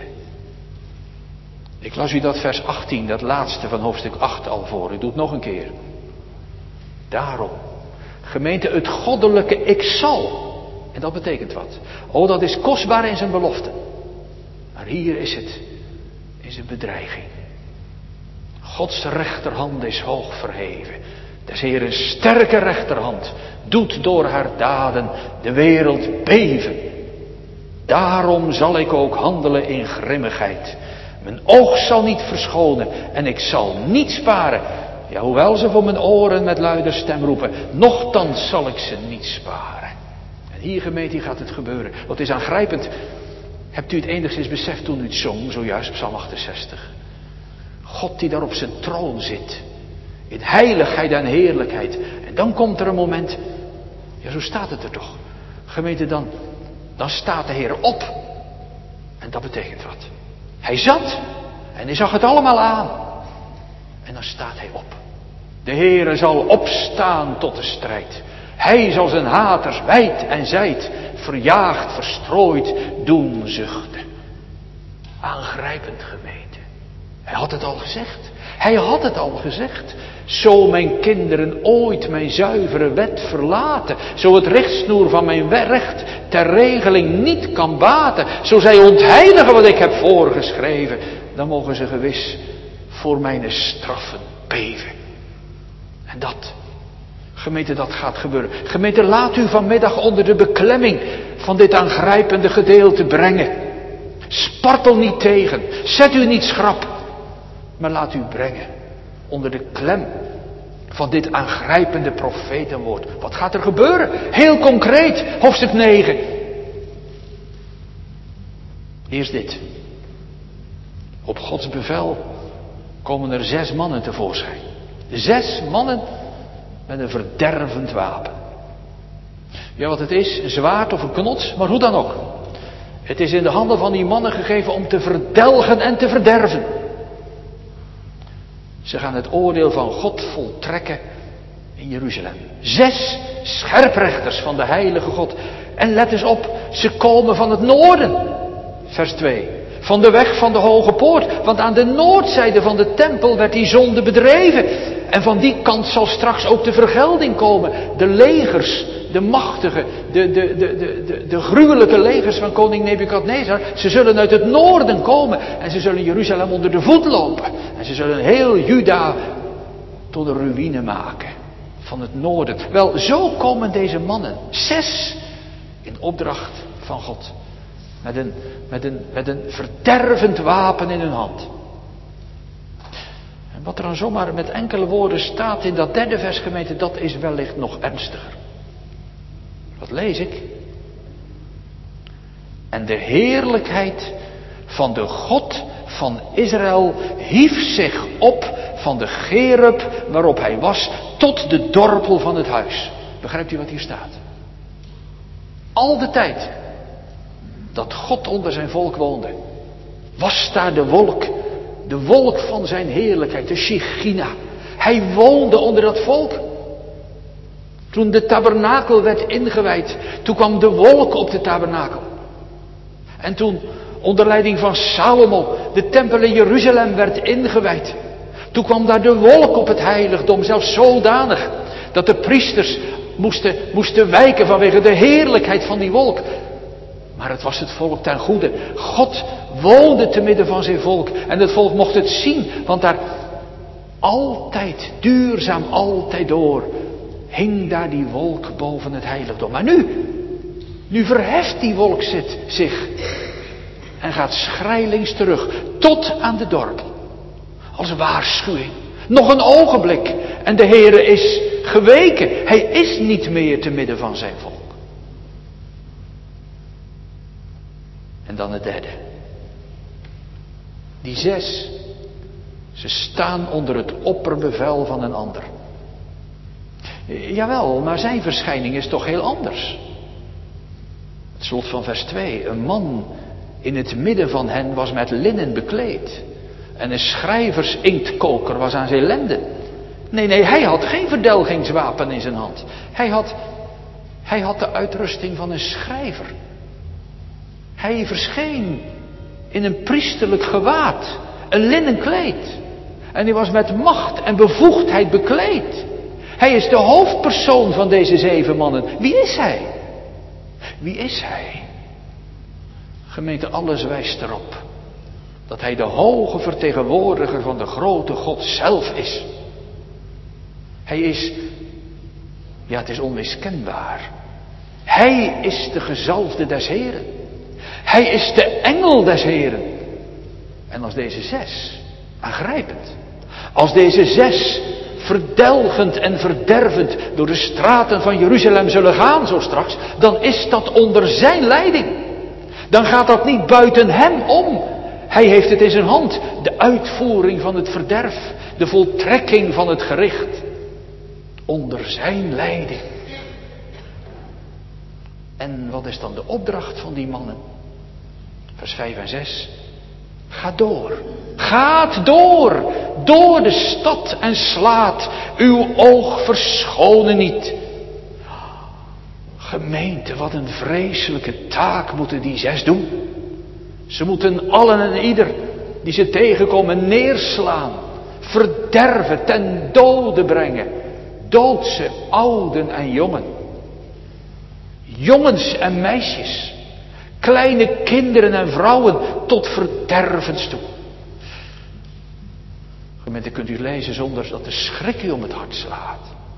Ik las u dat vers achttien, dat laatste van hoofdstuk acht al voor. Ik doe het nog een keer. Daarom, gemeente, het goddelijke ik zal. En dat betekent wat? Oh, dat is kostbaar in zijn beloften. Maar hier is het in zijn bedreiging. Gods rechterhand is hoog verheven. Des Heeren sterke rechterhand doet door haar daden de wereld beven. Daarom zal ik ook handelen in grimmigheid. Mijn oog zal niet verschonen en ik zal niet sparen. Ja, hoewel ze voor mijn oren met luider stem roepen, nochtans zal ik ze niet sparen. En hier, gemeente, gaat het gebeuren. Wat is aangrijpend. Hebt u het enigszins beseft toen u het zong, zojuist, Psalm achtenzestig? God die daar op zijn troon zit. In heiligheid en heerlijkheid. En dan komt er een moment. Ja, zo staat het er toch. Gemeente, dan, dan staat de Heer op. En dat betekent wat? Hij zat. En hij zag het allemaal aan. En dan staat hij op. De Heere zal opstaan tot de strijd. Hij zal zijn haters wijd en zijd, verjaagd, verstrooid, doen zuchten. Aangrijpend, gemeente. Hij had het al gezegd. Hij had het al gezegd. Zo mijn kinderen ooit mijn zuivere wet verlaten. Zo het richtsnoer van mijn recht ter regeling niet kan baten. Zo zij ontheiligen wat ik heb voorgeschreven. Dan mogen ze gewis voor mijn straffen beven. En dat, gemeente, dat gaat gebeuren. Gemeente, laat u vanmiddag onder de beklemming van dit aangrijpende gedeelte brengen. Spartel niet tegen. Zet u niet schrap. Maar laat u brengen onder de klem van dit aangrijpende profetenwoord. Wat gaat er gebeuren? Heel concreet, hoofdstuk negen. Eerst dit. Op Gods bevel komen er zes mannen tevoorschijn. Zes mannen met een verdervend wapen. Ja, wat het is, een zwaard of een knots, maar hoe dan ook. Het is in de handen van die mannen gegeven om te verdelgen en te verderven. Ze gaan het oordeel van God voltrekken in Jeruzalem. Zes scherprechters van de heilige God. En let eens op, ze komen van het noorden. Vers twee. Van de weg van de hoge poort. Want aan de noordzijde van de tempel werd die zonde bedreven. En van die kant zal straks ook de vergelding komen. De legers, de machtige, de, de, de, de, de, de gruwelijke legers van koning Nebukadnezar. Ze zullen uit het noorden komen. En ze zullen Jeruzalem onder de voet lopen. En ze zullen heel Juda tot een ruïne maken. Van het noorden. Wel, zo komen deze mannen. Zes in opdracht van God. Met een, met een, met een verdervend wapen in hun hand. En wat er dan zomaar met enkele woorden staat in dat derde vers, gemeente, dat is wellicht nog ernstiger. Wat lees ik? En de heerlijkheid van de God van Israël hief zich op van de gerub waarop hij was tot de dorpel van het huis. Begrijpt u wat hier staat? Al de tijd dat God onder zijn volk woonde, was daar de wolk, de wolk van zijn heerlijkheid, de Shechina. Hij woonde onder dat volk. Toen de tabernakel werd ingewijd, toen kwam de wolk op de tabernakel. En toen onder leiding van Salomo de tempel in Jeruzalem werd ingewijd, toen kwam daar de wolk op het heiligdom, zelfs zodanig dat de priesters moesten, moesten wijken vanwege de heerlijkheid van die wolk. Maar het was het volk ten goede. God woonde te midden van zijn volk en het volk mocht het zien, want daar altijd, duurzaam altijd door, hing daar die wolk boven het heiligdom. Maar nu, nu verheft die wolk zich en gaat schrijlings terug tot aan de dorp. Als waarschuwing. Nog een ogenblik en de Heere is geweken. Hij is niet meer te midden van zijn volk. En dan het derde. Die zes, ze staan onder het opperbevel van een ander. Jawel, maar zijn verschijning is toch heel anders. Het slot van vers twee. Een man in het midden van hen was met linnen bekleed. En een schrijversinktkoker was aan zijn lenden. Nee, nee, hij had geen verdelgingswapen in zijn hand. Hij had, hij had de uitrusting van een schrijver. Hij verscheen in een priesterlijk gewaad, een linnen kleed. En hij was met macht en bevoegdheid bekleed. Hij is de hoofdpersoon van deze zeven mannen. Wie is hij? Wie is hij? Gemeente, alles wijst erop dat hij de hoge vertegenwoordiger van de grote God zelf is. Hij is, ja, het is onmiskenbaar. Hij is de gezalfde des Heren. Hij is de engel des Heren. En als deze zes, aangrijpend, als deze zes verdelgend en verdervend door de straten van Jeruzalem zullen gaan zo straks, dan is dat onder zijn leiding. Dan gaat dat niet buiten hem om. Hij heeft het in zijn hand, de uitvoering van het verderf, de voltrekking van het gericht, onder zijn leiding. En wat is dan de opdracht van die mannen? Vers vijf en zes. Ga door. Gaat door. Door de stad en slaat. Uw oog verschonen niet. Gemeente, wat een vreselijke taak moeten die zes doen. Ze moeten allen en ieder die ze tegenkomen neerslaan. Verderven, ten dode brengen. Dood ze, ouden en jongen. Jongens en meisjes. Kleine kinderen en vrouwen tot verdervens toe. Gemeente, kunt u lezen zonder dat de schrik u om het hart slaat?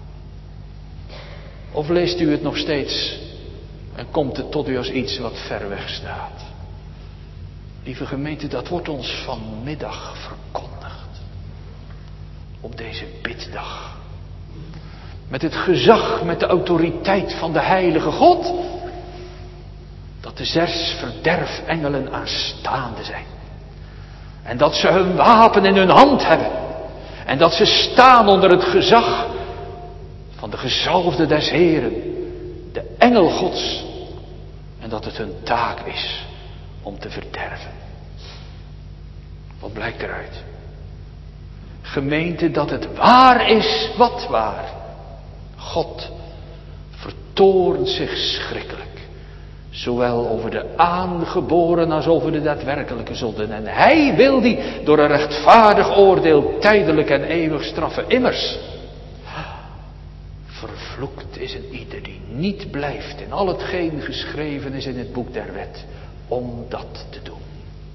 Of leest u het nog steeds en komt het tot u als iets wat ver weg staat? Lieve gemeente, dat wordt ons vanmiddag verkondigd. Op deze biddag. Met het gezag, met de autoriteit van de heilige God. Dat de zes verderfengelen aanstaande zijn. En dat ze hun wapen in hun hand hebben. En dat ze staan onder het gezag van de gezalfde des Heren. De engel Gods. En dat het hun taak is om te verderven. Wat blijkt eruit? Gemeente, dat het waar is, wat waar. God vertoornt zich schrikkelijk. Zowel over de aangeboren als over de daadwerkelijke zonden. En hij wil die door een rechtvaardig oordeel tijdelijk en eeuwig straffen. Immers, vervloekt is een ieder die niet blijft in al hetgeen geschreven is in het boek der wet. Om dat te doen.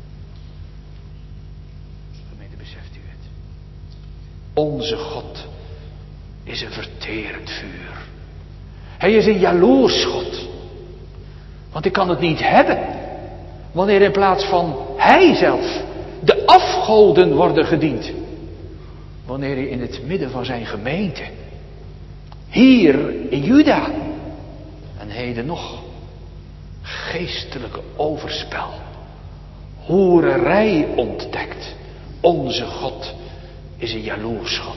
Gemeente, beseft u het? Onze God is een verterend vuur. Hij is een jaloers God. Want ik kan het niet hebben. Wanneer in plaats van hij zelf de afgoden worden gediend. Wanneer hij in het midden van zijn gemeente. Hier in Juda. En heden nog. Geestelijke overspel. Hoererij ontdekt. Onze God is een jaloers God.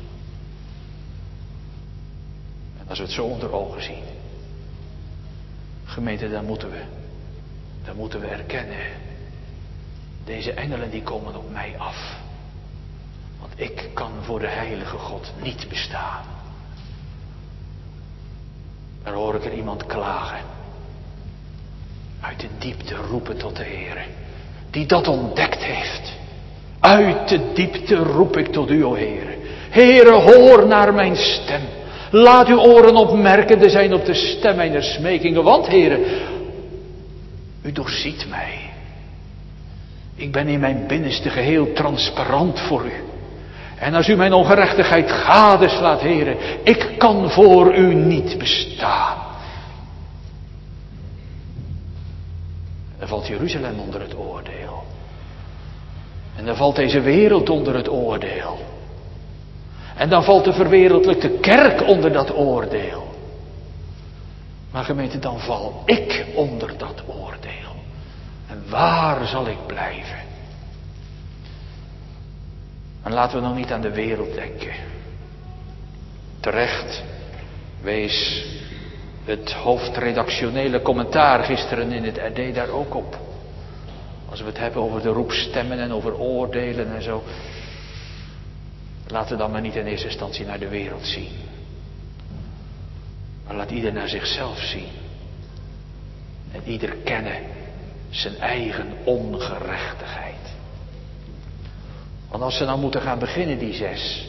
En als we het zo onder ogen zien. Gemeente, dan moeten we, dan moeten we erkennen. Deze engelen die komen op mij af. Want ik kan voor de heilige God niet bestaan. Daar hoor ik er iemand klagen. Uit de diepte roepen tot de Heere. Die dat ontdekt heeft. Uit de diepte roep ik tot u, o Heere. Heere, hoor naar mijn stem. Laat uw oren opmerkende zijn op de stem mijner smekingen. Want, Heere, u doorziet mij. Ik ben in mijn binnenste geheel transparant voor u. En als u mijn ongerechtigheid gadeslaat, Heere, ik kan voor u niet bestaan. En dan valt Jeruzalem onder het oordeel. En dan valt deze wereld onder het oordeel. En dan valt de verwereldlijkte kerk onder dat oordeel. Maar gemeente, dan val ik onder dat oordeel. En waar zal ik blijven? En laten we nog niet aan de wereld denken. Terecht wees het hoofdredactionele commentaar gisteren in het R D daar ook op. Als we het hebben over de roepstemmen en over oordelen en zo. Laten we dan maar niet in eerste instantie naar de wereld zien. Maar laat ieder naar zichzelf zien. En ieder kennen zijn eigen ongerechtigheid. Want als ze nou moeten gaan beginnen, die zes.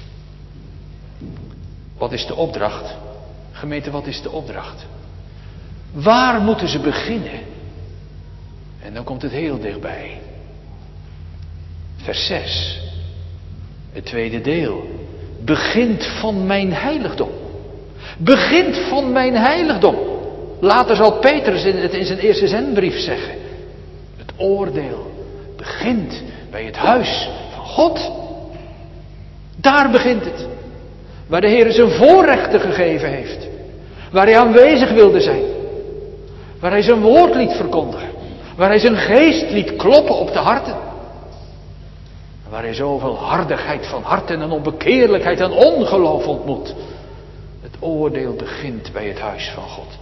Wat is de opdracht? Gemeente, wat is de opdracht? Waar moeten ze beginnen? En dan komt het heel dichtbij. Vers zes. Het tweede deel. Begint van mijn heiligdom. Begint van mijn heiligdom. Later zal Petrus het in zijn eerste zendbrief zeggen. Het oordeel begint bij het huis van God. Daar begint het. Waar de Heer zijn voorrechten gegeven heeft. Waar hij aanwezig wilde zijn. Waar hij zijn woord liet verkondigen. Waar hij zijn geest liet kloppen op de harten. Waar hij zoveel hardigheid van harten en onbekeerlijkheid en ongeloof ontmoet. Het oordeel begint bij het huis van God.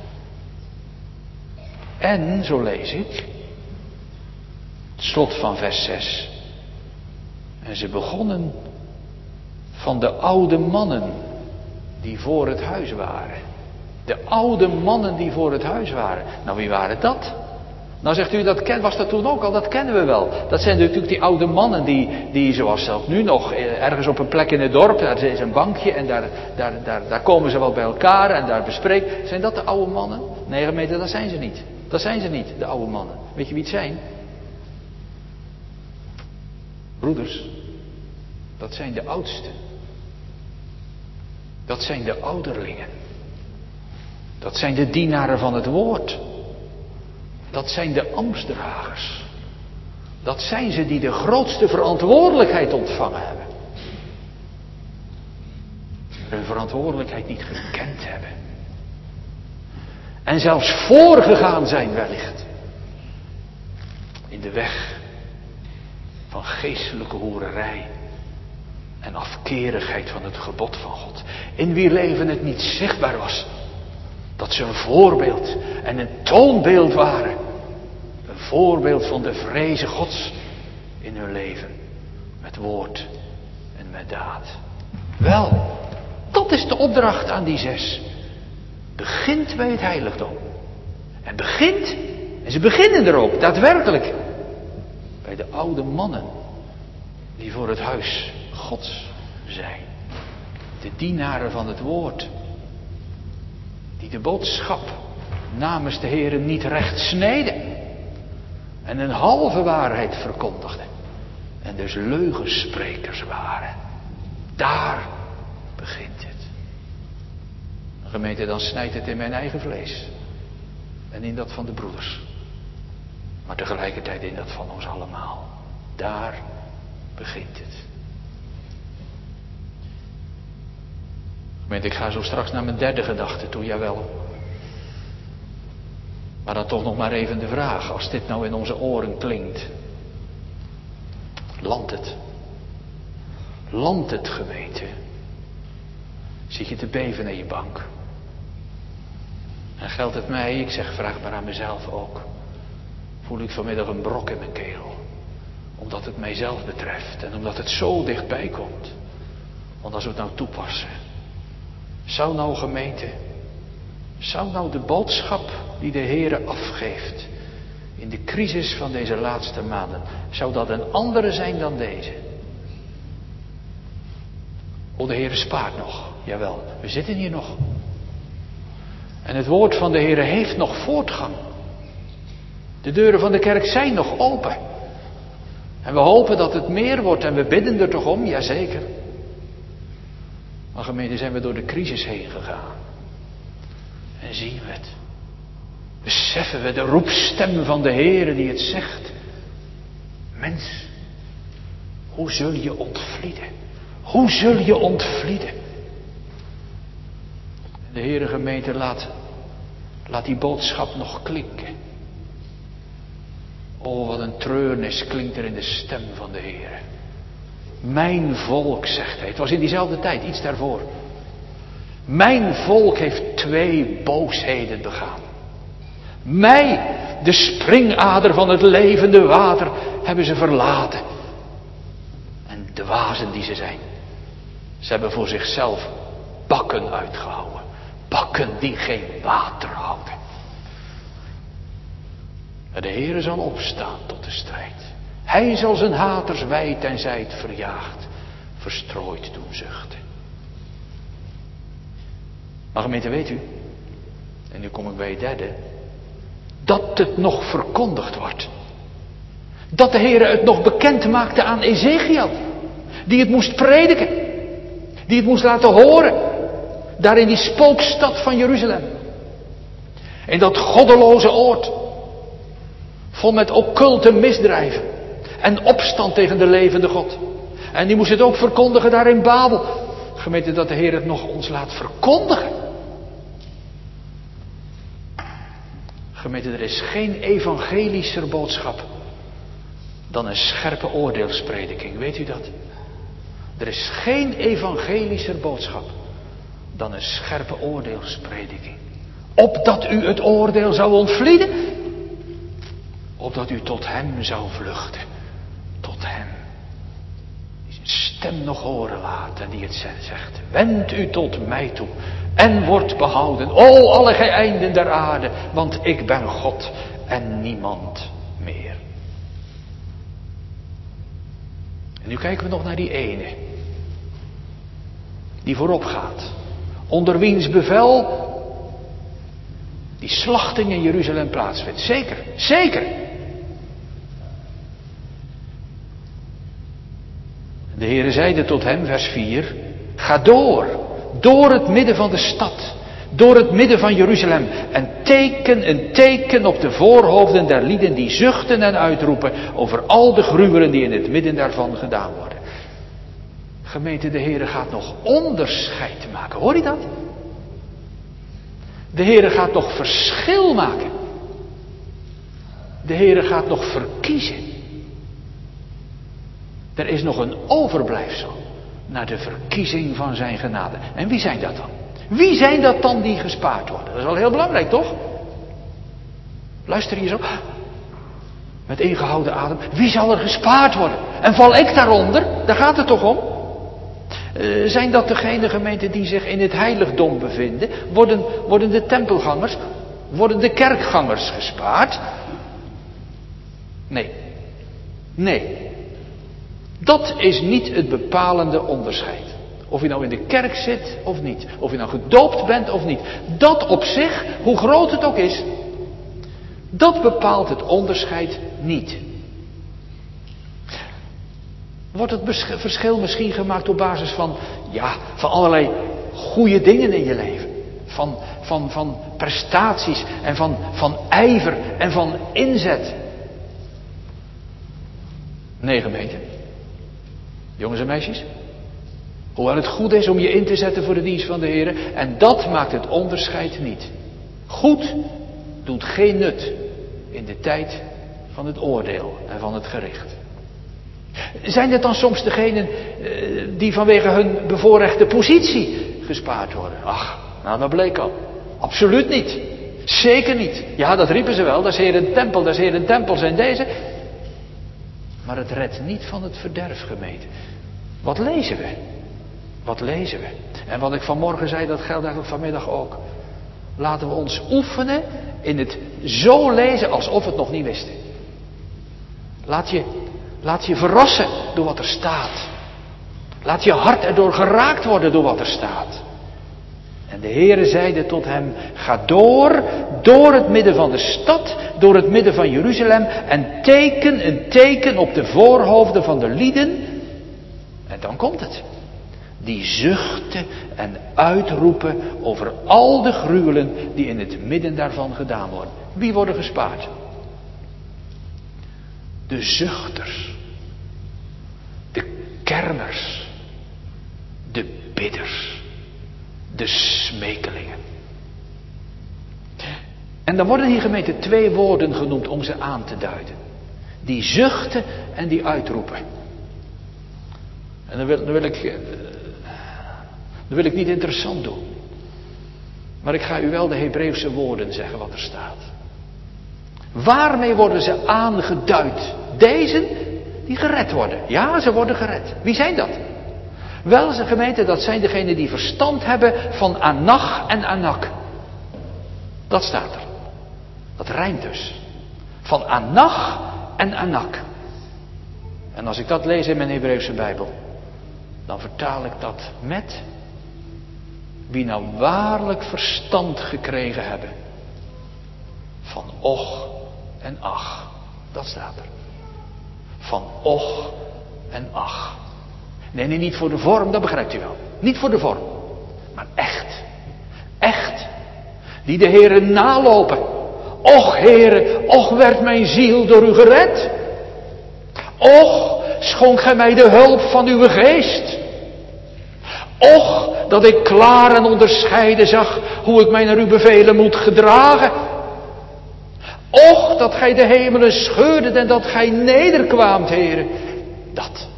En, zo lees ik, het slot van vers zes. En ze begonnen van de oude mannen die voor het huis waren. De oude mannen die voor het huis waren. Nou, wie waren dat? Nou zegt u, dat ken, was dat toen ook al, dat kennen we wel. Dat zijn natuurlijk die oude mannen die, die zoals zelfs nu nog, ergens op een plek in het dorp, daar is een bankje en daar, daar, daar, daar komen ze wel bij elkaar en daar bespreken. Zijn dat de oude mannen? Nee, gemeente, dat zijn ze niet. Dat zijn ze niet, de oude mannen. Weet je wie het zijn? Broeders, dat zijn de oudsten. Dat zijn de ouderlingen. Dat zijn de dienaren van het woord. Dat zijn de ambtsdragers. Dat zijn ze die de grootste verantwoordelijkheid ontvangen hebben. Hun verantwoordelijkheid niet gekend hebben. En zelfs voorgegaan zijn wellicht. In de weg van geestelijke hoererij. En afkerigheid van het gebod van God. In wie leven het niet zichtbaar was. Dat ze een voorbeeld en een toonbeeld waren. Een voorbeeld van de vreze Gods in hun leven. Met woord en met daad. Wel, dat is de opdracht aan die zes. Begint bij het heiligdom. En begint, en ze beginnen er ook, daadwerkelijk. Bij de oude mannen die voor het huis Gods zijn. De dienaren van het woord. Die de boodschap namens de Heere niet recht sneden. En een halve waarheid verkondigden. En dus leugensprekers waren. Daar begint het. Gemeente, dan snijdt het in mijn eigen vlees. En in dat van de broeders. Maar tegelijkertijd in dat van ons allemaal. Daar begint het. Gemeente, ik ga zo straks naar mijn derde gedachte toe, jawel. Maar dan toch nog maar even de vraag, als dit nou in onze oren klinkt. Landt het? Landt het, gemeente? Zit je te beven in je bank? En geldt het mij, ik zeg vraag maar aan mezelf ook. Voel ik vanmiddag een brok in mijn keel. Omdat het mijzelf betreft en omdat het zo dichtbij komt. Want als we het nou toepassen. Zou nou gemeente, zou nou de boodschap die de Heere afgeeft in de crisis van deze laatste maanden, zou dat een andere zijn dan deze? O, de Heere spaart nog. Jawel, we zitten hier nog. En het woord van de Heere heeft nog voortgang. De deuren van de kerk zijn nog open. En we hopen dat het meer wordt en we bidden er toch om, jazeker. Maar gemeente, zijn we door de crisis heen gegaan. En zien we het. Beseffen we de roepstem van de Heere die het zegt. Mens, hoe zul je ontvlieden? Hoe zul je ontvlieden? De Heere gemeente laat, laat die boodschap nog klinken. Oh, wat een treurnis klinkt er in de stem van de Heere. Mijn volk, zegt hij. Het was in diezelfde tijd, iets daarvoor. Mijn volk heeft twee boosheden begaan. Mij, de springader van het levende water, hebben ze verlaten. En dwazen die ze zijn. Ze hebben voor zichzelf bakken uitgehouden. Bakken die geen water houden. Maar de Heere zal opstaan tot de strijd. Hij zal zijn haters wijd en zijd verjaagd, verstrooid doen zuchten. Maar gemeente, weet u, en nu kom ik bij het derde, dat het nog verkondigd wordt. Dat de Heere het nog bekend maakte aan Ezechiel, die het moest prediken, die het moest laten horen, daar in die spookstad van Jeruzalem. In dat goddeloze oord, vol met occulte misdrijven en opstand tegen de levende God. En die moest het ook verkondigen daar in Babel. Gemeente, dat de Heer het nog ons laat verkondigen. Gemeente, er is geen evangelischer boodschap dan een scherpe oordeelsprediking. Weet u dat? Er is geen evangelischer boodschap dan een scherpe oordeelsprediking. Opdat u het oordeel zou ontvlieden. Opdat u tot hem zou vluchten. Tot hem. Die zijn stem nog horen laat en die het zegt. Wend u tot mij toe. En wordt behouden. O alle gij einden der aarde. Want ik ben God en niemand meer. En nu kijken we nog naar die ene. Die voorop gaat. Onder wiens bevel die slachting in Jeruzalem plaatsvindt. Zeker, zeker. De Heere zeide tot hem, vers vier. Ga door, door het midden van de stad. Door het midden van Jeruzalem. En teken een teken op de voorhoofden der lieden die zuchten en uitroepen over al de gruwelen die in het midden daarvan gedaan worden. Gemeente, de Heere gaat nog onderscheid maken. Hoor je dat? De Heere gaat nog verschil maken. De Heere gaat nog verkiezen. Er is nog een overblijfsel naar de verkiezing van zijn genade. En wie zijn dat dan? Wie zijn dat dan die gespaard worden? Dat is wel heel belangrijk, toch? Luister hier zo. Met ingehouden adem. Wie zal er gespaard worden? En val ik daaronder? Daar gaat het toch om? Uh, zijn dat degene gemeenten die zich in het heiligdom bevinden? Worden, worden de tempelgangers, worden de kerkgangers gespaard? Nee. Nee. Dat is niet het bepalende onderscheid. Of je nou in de kerk zit of niet. Of je nou gedoopt bent of niet. Dat op zich, hoe groot het ook is, dat bepaalt het onderscheid niet. Wordt het verschil misschien gemaakt op basis van, ja, van allerlei goede dingen in je leven. Van, van, van prestaties en van, van ijver en van inzet. Nee, gemeente. Jongens en meisjes. Hoewel het goed is om je in te zetten voor de dienst van de Heer. En dat maakt het onderscheid niet. Goed doet geen nut in de tijd van het oordeel en van het gericht. Zijn het dan soms degenen die vanwege hun bevoorrechte positie gespaard worden? Ach, nou dat bleek al. Absoluut niet. Zeker niet. Ja, dat riepen ze wel. Dat is Heer een tempel, dat is Heer een tempel zijn deze. maar het redt niet van het verderf, gemeente. Wat lezen we? Wat lezen we? En wat ik vanmorgen zei, dat geldt eigenlijk vanmiddag ook. Laten we ons oefenen in het zo lezen alsof we het nog niet wisten. Laat je, laat je verrassen door wat er staat. Laat je hart erdoor geraakt worden door wat er staat. En de Heere zeide tot hem, ga door, door het midden van de stad, door het midden van Jeruzalem en teken een teken op de voorhoofden van de lieden. En dan komt het. Die zuchten en uitroepen over al de gruwelen die in het midden daarvan gedaan worden. Wie worden gespaard? De zuchters. De kermers. De bidders. De smekelingen. En dan worden hier, gemeente, twee woorden genoemd om ze aan te duiden. Die zuchten en die uitroepen. En dan wil, dan wil ik... Dan wil ik niet interessant doen. Maar ik ga u wel de Hebreeuwse woorden zeggen wat er staat. Waarmee worden ze aangeduid? Deze die gered worden. Ja, ze worden gered. Wie zijn dat? Wel, ze gemeente, dat zijn degenen die verstand hebben van Anach en Anak. Dat staat er. Dat rijmt dus. Van Anach en Anak. En als ik dat lees in mijn Hebreeuwse Bijbel, dan vertaal ik dat met wie nou waarlijk verstand gekregen hebben van och en ach. Dat staat er. Van och en ach. Nee, nee, niet voor de vorm, dat begrijpt u wel. Niet voor de vorm. Maar echt. Echt. Die de Heere nalopen. Och Heere, och werd mijn ziel door u gered. Och, schonk gij mij de hulp van uw geest. Och, dat ik klaar en onderscheiden zag hoe ik mij naar uw bevelen moet gedragen. Och, dat gij de hemelen scheurdet en dat gij nederkwaamt, Heere. Dat.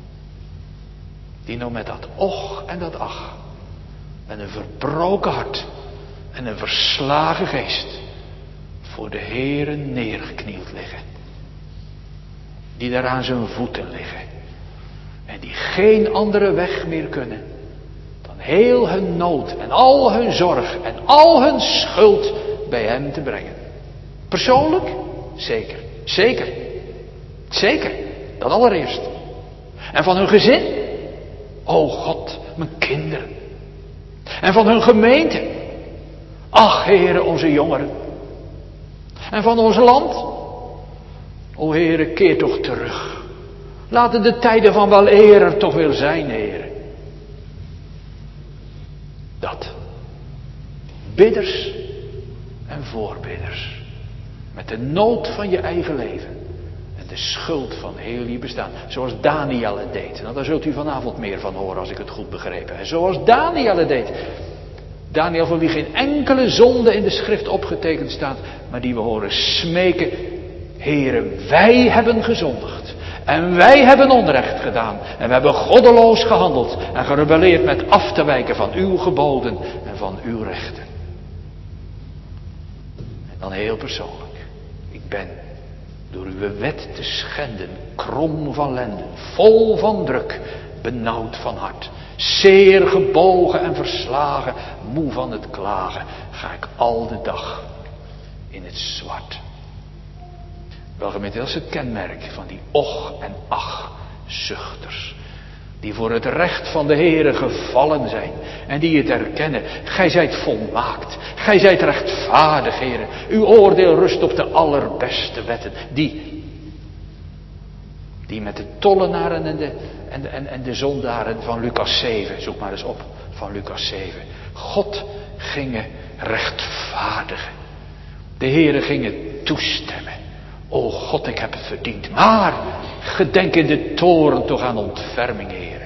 Die nou met dat och en dat ach, met een verbroken hart en een verslagen geest, voor de Heere neergeknield liggen. Die daar aan zijn voeten liggen. En die geen andere weg meer kunnen dan heel hun nood en al hun zorg en al hun schuld bij hem te brengen. Persoonlijk? Zeker. Zeker. Zeker. Dat allereerst. En van hun gezin? O God, mijn kinderen. En van hun gemeente? Ach, Heere, onze jongeren. En van ons land? O Heere, keer toch terug. Laten de tijden van wel eer er toch weer zijn, Heere. Dat. Bidders en voorbidders. Met de nood van je eigen leven. En de schuld van heel je bestaan. Zoals Daniel het deed. Nou, daar zult u vanavond meer van horen als ik het goed begrepen heb. Zoals Daniel het deed. Daniel, voor wie geen enkele zonde in de schrift opgetekend staat. Maar die we horen smeken. Heere, wij hebben gezondigd. En wij hebben onrecht gedaan. En we hebben goddeloos gehandeld. En gerebelleerd met af te wijken van uw geboden en van uw rechten. En dan heel persoonlijk. Ik ben door uw wet te schenden, krom van lenden, vol van druk, benauwd van hart. Zeer gebogen en verslagen, moe van het klagen, ga ik al de dag in het zwart. Wel gemeente, dat is het kenmerk van die och en ach zuchters. Die voor het recht van de Heere gevallen zijn. En die het erkennen. Gij zijt volmaakt. Gij zijt rechtvaardig, Heere. Uw oordeel rust op de allerbeste wetten. Die, die met de tollenaren en de, en, de, en, en de zondaren van Lucas zeven. Zoek maar eens op, van Lucas zeven. God gingen rechtvaardigen. De Heere gingen toestemmen. O God, ik heb het verdiend. Maar gedenk in de toren toch aan ontferming, Heere.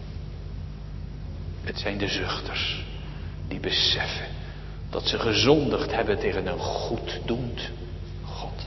Het zijn de zuchters die beseffen dat ze gezondigd hebben tegen een goeddoend God.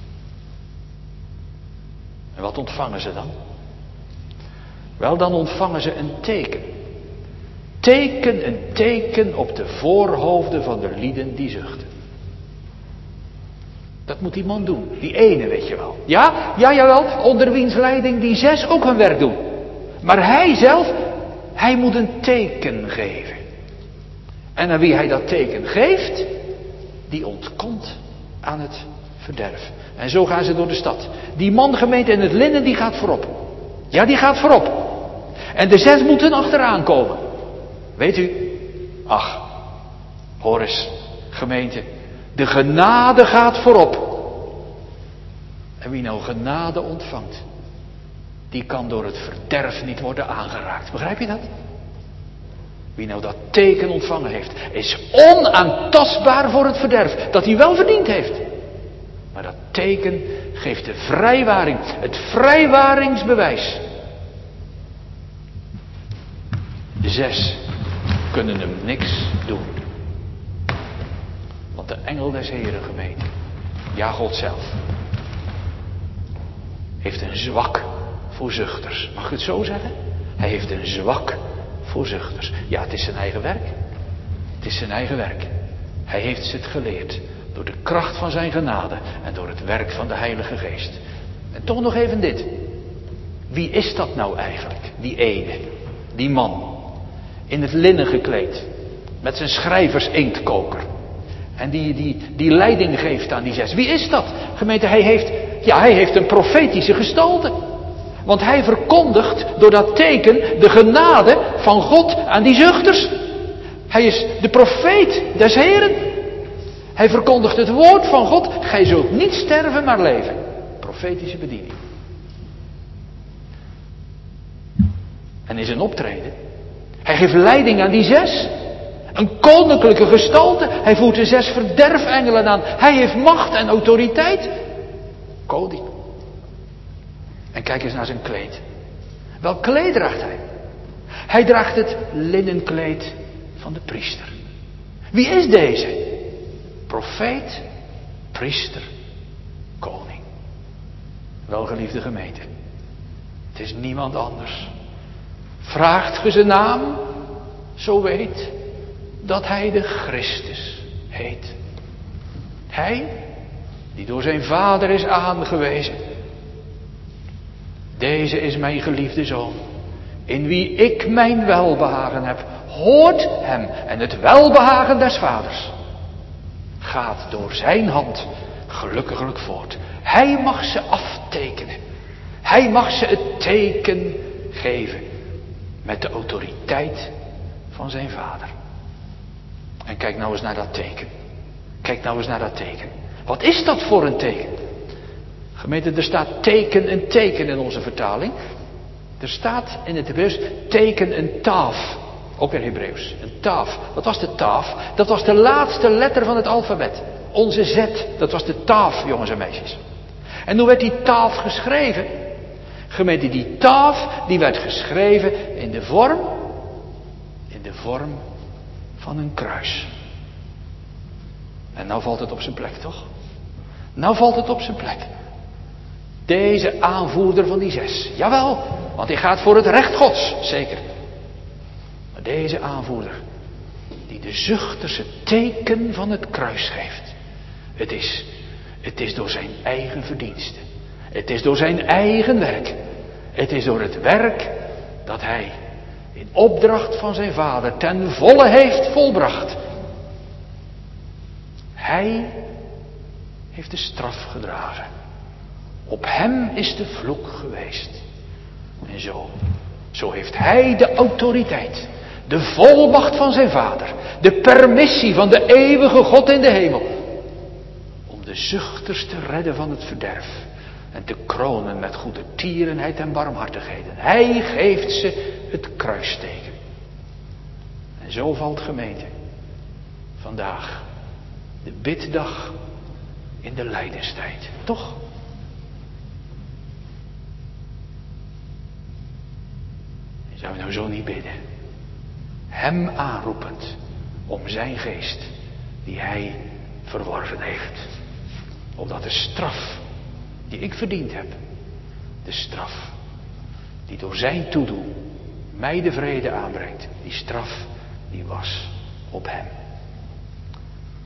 En wat ontvangen ze dan? Wel, dan ontvangen ze een teken. Teken, een teken op de voorhoofden van de lieden die zuchten. Dat moet die man doen. Die ene, weet je wel. Ja, ja, jawel, onder wiens leiding die zes ook hun werk doen. Maar hij zelf, hij moet een teken geven. En aan wie hij dat teken geeft, die ontkomt aan het verderf. En zo gaan ze door de stad. Die man gemeente in het linnen, die gaat voorop. Ja, die gaat voorop. En de zes moeten achteraan komen. Weet u? Ach, hoor eens, gemeente. De genade gaat voorop. En wie nou genade ontvangt, die kan door het verderf niet worden aangeraakt. Begrijp je dat? Wie nou dat teken ontvangen heeft, is onaantastbaar voor het verderf. Dat hij wel verdiend heeft. Maar dat teken geeft de vrijwaring. Het vrijwaringsbewijs. De zes kunnen hem niks doen. Want de engel des Heren, gemeente, ja, God zelf, heeft een zwak voor zuchters. Mag ik het zo zeggen? Hij heeft een zwak voor zuchters. Ja, het is zijn eigen werk. Het is zijn eigen werk. Hij heeft ze het geleerd. Door de kracht van zijn genade. En door het werk van de Heilige Geest. En toch nog even dit. Wie is dat nou eigenlijk? Die ene. Die man. In het linnen gekleed. Met zijn schrijvers inktkoker. En die, die, die leiding geeft aan die zes. Wie is dat? Gemeente, hij heeft, ja, hij heeft een profetische gestalte. Want hij verkondigt door dat teken de genade van God aan die zuchters. Hij is de profeet des Heren. Hij verkondigt het woord van God. Gij zult niet sterven, maar leven. Profetische bediening. En in zijn optreden. Hij geeft leiding aan die zes. Een koninklijke gestalte. Hij voert de zes verderfengelen aan. Hij heeft macht en autoriteit. Koning. En kijk eens naar zijn kleed. Welk kleed draagt hij? Hij draagt het linnenkleed van de priester. Wie is deze? Profeet, priester, koning. Welgeliefde gemeente. Het is niemand anders. Vraagt ge zijn naam, zo weet dat hij de Christus heet. Hij, die door zijn vader is aangewezen. Deze is mijn geliefde zoon, in wie ik mijn welbehagen heb. Hoort hem en het welbehagen des vaders gaat door zijn hand gelukkiglijk voort. Hij mag ze aftekenen. Hij mag ze het teken geven met de autoriteit van zijn vader. En kijk nou eens naar dat teken. Kijk nou eens naar dat teken. Wat is dat voor een teken? Gemeente, er staat teken en teken in onze vertaling. Er staat in het Hebreeuws teken en taaf. Ook in Hebreeuws. Een taaf. Wat was de taaf? Dat was de laatste letter van het alfabet. Onze Z. Dat was de taaf, jongens en meisjes. En hoe werd die taaf geschreven? Gemeente, die taaf die werd geschreven in de vorm. In de vorm van een kruis. En nou valt het op zijn plek, toch? Nou valt het op zijn plek. Deze aanvoerder van die zes. Jawel, want hij gaat voor het recht Gods. Zeker. Maar deze aanvoerder. Die de zuchters het teken van het kruis geeft. Het is, het is door zijn eigen verdienste. Het is door zijn eigen werk. Het is door het werk dat hij in opdracht van zijn vader ten volle heeft volbracht. Hij heeft de straf gedragen. Op hem is de vloek geweest. En zo, zo heeft hij de autoriteit, de volmacht van zijn vader, de permissie van de eeuwige God in de hemel, om de zuchters te redden van het verderf en te kronen met goede tierenheid en barmhartigheden. Hij geeft ze het kruisteken. En zo valt gemeente vandaag de biddag in de lijdenstijd. Toch? Zou je nou zo niet bidden? Hem aanroepend om zijn geest die hij verworven heeft. Opdat de straf die ik verdiend heb, de straf die door zijn toedoen mij de vrede aanbrengt, die straf die was op hem.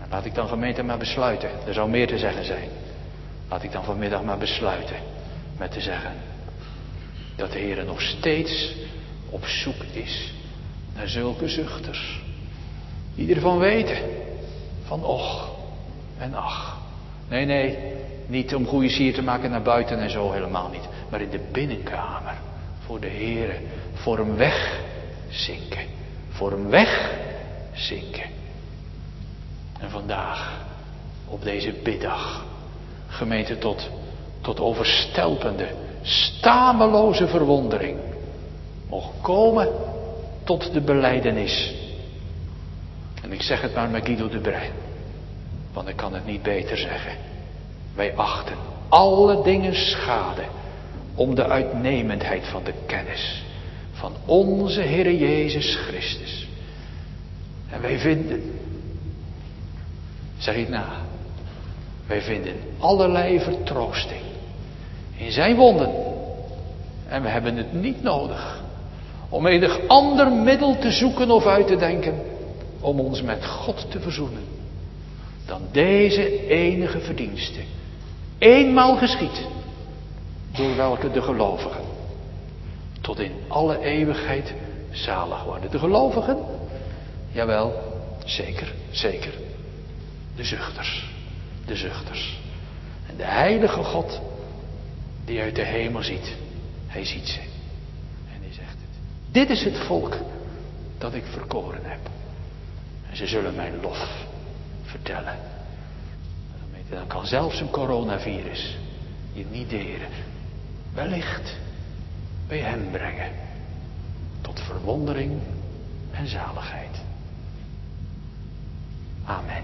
Laat ik dan gemeente maar besluiten. Er zou meer te zeggen zijn. Laat ik dan vanmiddag maar besluiten met te zeggen dat de Heer nog steeds op zoek is naar zulke zuchters. Die ervan weten. Van och en ach. Nee, nee, niet om goede sier te maken naar buiten en zo, helemaal niet. Maar in de binnenkamer. Voor de Heer. Voor hem weg zinken. Voor hem weg zinken. En vandaag, op deze biddag, gemeente tot, tot overstelpende, stameloze verwondering, mogen komen tot de belijdenis. En ik zeg het maar met Guido de Brij, want ik kan het niet beter zeggen. Wij achten alle dingen schade om de uitnemendheid van de kennis van onze Heere Jezus Christus. En wij vinden, zeg ik na, wij vinden allerlei vertroosting in zijn wonden. En we hebben het niet nodig om enig ander middel te zoeken of uit te denken om ons met God te verzoenen dan deze enige verdienste, eenmaal geschied, door welke de gelovigen tot in alle eeuwigheid zalig worden. De gelovigen? Jawel, zeker, zeker. De zuchters, de zuchters. En de heilige God die uit de hemel ziet, hij ziet ze. En hij zegt het. Dit is het volk dat ik verkoren heb. En ze zullen mijn lof vertellen. Dan kan zelfs een coronavirus je niet deren. Wellicht bij hem brengen. Tot verwondering en zaligheid. Amen.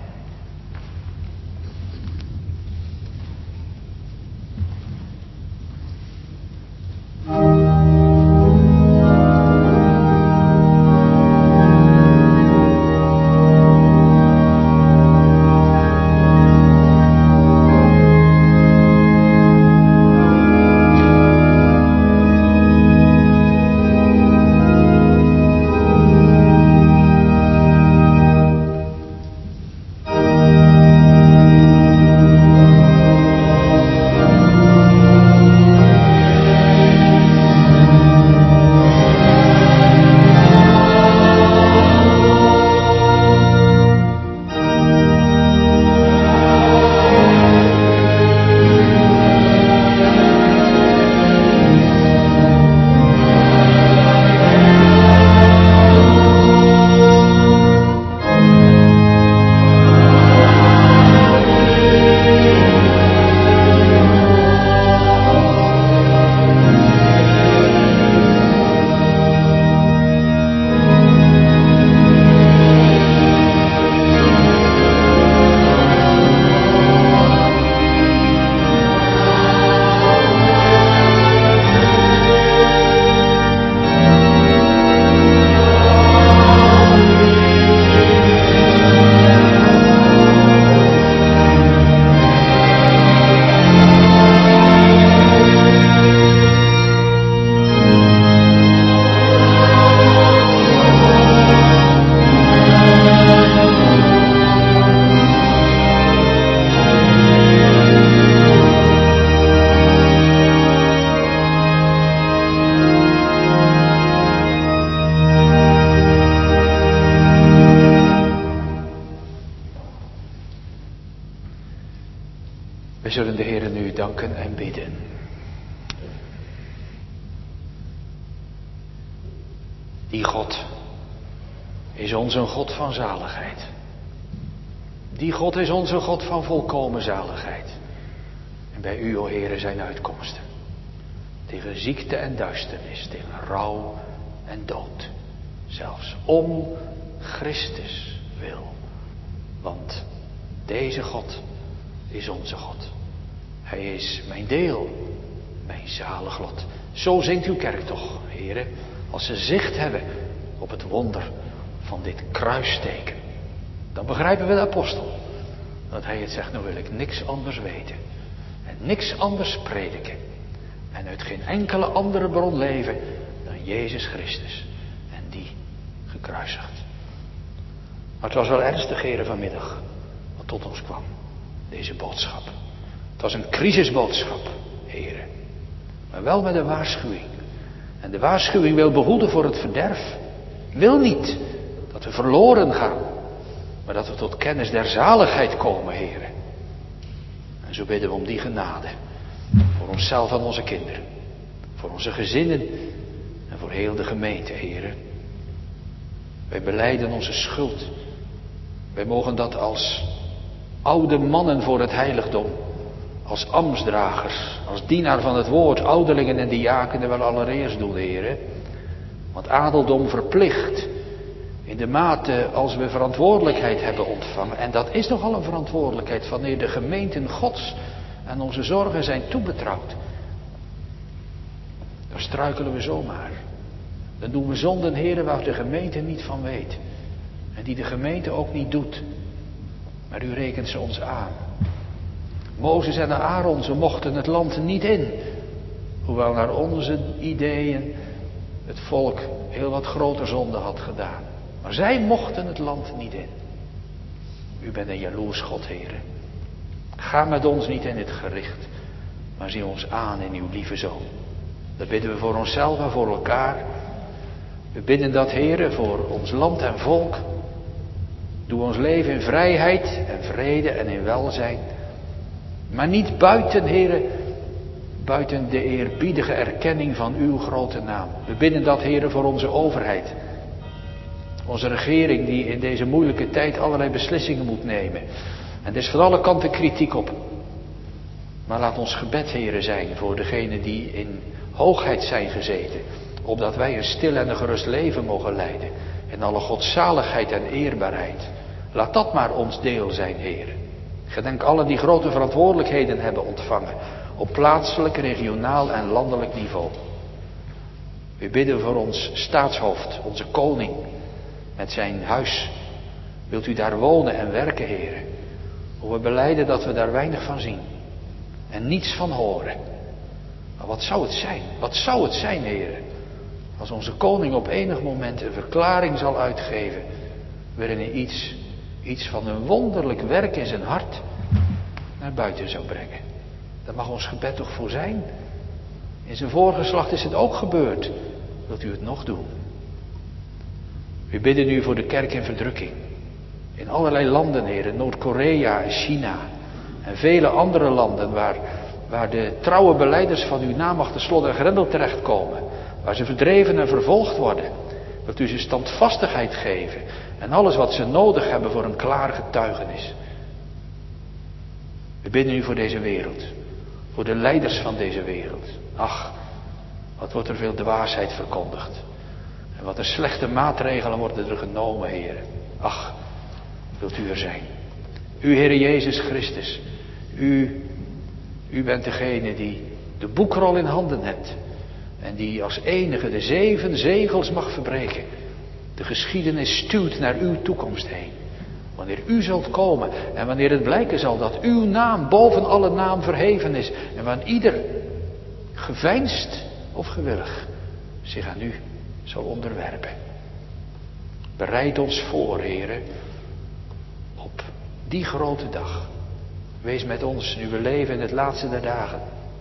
We zullen de Heere nu danken en bidden. Die God is onze God van zaligheid. Die God is onze God van volkomen zaligheid. En bij u, o Heere, zijn uitkomsten. Tegen ziekte en duisternis, tegen rouw en dood. Zelfs om Christus wil. Want deze God is onze God. Hij is mijn deel, mijn zalig lot. Zo zingt uw kerk toch, Heere, als ze zicht hebben op het wonder van dit kruisteken. Dan begrijpen we de apostel, dat hij het zegt, nou wil ik niks anders weten. En niks anders prediken. En uit geen enkele andere bron leven dan Jezus Christus. En die gekruisigd. Maar het was wel ernstig, Heere, vanmiddag. wat tot ons kwam. Deze boodschap. Het was een crisisboodschap, heren. Maar wel met een waarschuwing. En de waarschuwing wil behoeden voor het verderf. Wil niet dat we verloren gaan. Maar dat we tot kennis der zaligheid komen, heren. En zo bidden we om die genade. Voor onszelf en onze kinderen. Voor onze gezinnen. En voor heel de gemeente, heren. Wij belijden onze schuld. Wij mogen dat als oude mannen voor het heiligdom. Als ambtsdragers. Als dienaar van het woord. Ouderlingen en diakenen wel allereerst doen, heren. Want adeldom verplicht. In de mate als we verantwoordelijkheid hebben ontvangen. En dat is nogal een verantwoordelijkheid wanneer de gemeenten Gods aan onze zorgen zijn toebetrouwd. Dan struikelen we zomaar. Dan doen we zonden, heren, waar de gemeente niet van weet. En die de gemeente ook niet doet. Maar u rekent ze ons aan. Mozes en Aaron, ze mochten het land niet in. Hoewel naar onze ideeën het volk heel wat groter zonde had gedaan. Maar zij mochten het land niet in. U bent een jaloers God, heren. Ga met ons niet in het gericht. Maar zie ons aan in uw lieve Zoon. Dat bidden we voor onszelf en voor elkaar. We bidden dat, heren, voor ons land en volk. Doe ons leven in vrijheid en vrede en in welzijn. Maar niet buiten, heren, buiten de eerbiedige erkenning van uw grote naam. We bidden dat, heren, voor onze overheid. Onze regering die in deze moeilijke tijd allerlei beslissingen moet nemen. En er is van alle kanten kritiek op. Maar laat ons gebed, heren, zijn voor degenen die in hoogheid zijn gezeten. Opdat wij een stil en een gerust leven mogen leiden. In alle godzaligheid en eerbaarheid. Laat dat maar ons deel zijn, heren. Gedenk allen die grote verantwoordelijkheden hebben ontvangen. Op plaatselijk, regionaal en landelijk niveau. We bidden voor ons staatshoofd, onze koning. Met zijn huis. Wilt u daar wonen en werken, heren. Hoe we belijden dat we daar weinig van zien. En niets van horen. Maar wat zou het zijn? Wat zou het zijn, heren? Als onze koning op enig moment een verklaring zal uitgeven. Waarin hij iets, iets van een wonderlijk werk in zijn hart naar buiten zou brengen. Daar mag ons gebed toch voor zijn? In zijn voorgeslacht is het ook gebeurd. Wilt u het nog doen? We bidden u voor de kerk in verdrukking. In allerlei landen, heren. Noord-Korea en China. En vele andere landen waar, waar de trouwe belijders van uw naam achter slot en grendel terechtkomen. Waar ze verdreven en vervolgd worden. Wilt u ze standvastigheid geven. En alles wat ze nodig hebben voor een klaar getuigenis. We bidden u voor deze wereld. Voor de leiders van deze wereld. Ach, wat wordt er veel dwaasheid verkondigd. En wat een slechte maatregelen worden er genomen, heren. Ach, wilt u er zijn. U, Heere Jezus Christus. U, u bent degene die de boekrol in handen hebt. En die als enige de zeven zegels mag verbreken. De geschiedenis stuwt naar uw toekomst heen. Wanneer u zult komen en wanneer het blijken zal dat uw naam boven alle naam verheven is. En wanneer ieder geveinsd of gewillig zich aan u zal onderwerpen. Bereid ons voor, heren, op die grote dag. Wees met ons nu we leven in het laatste der dagen.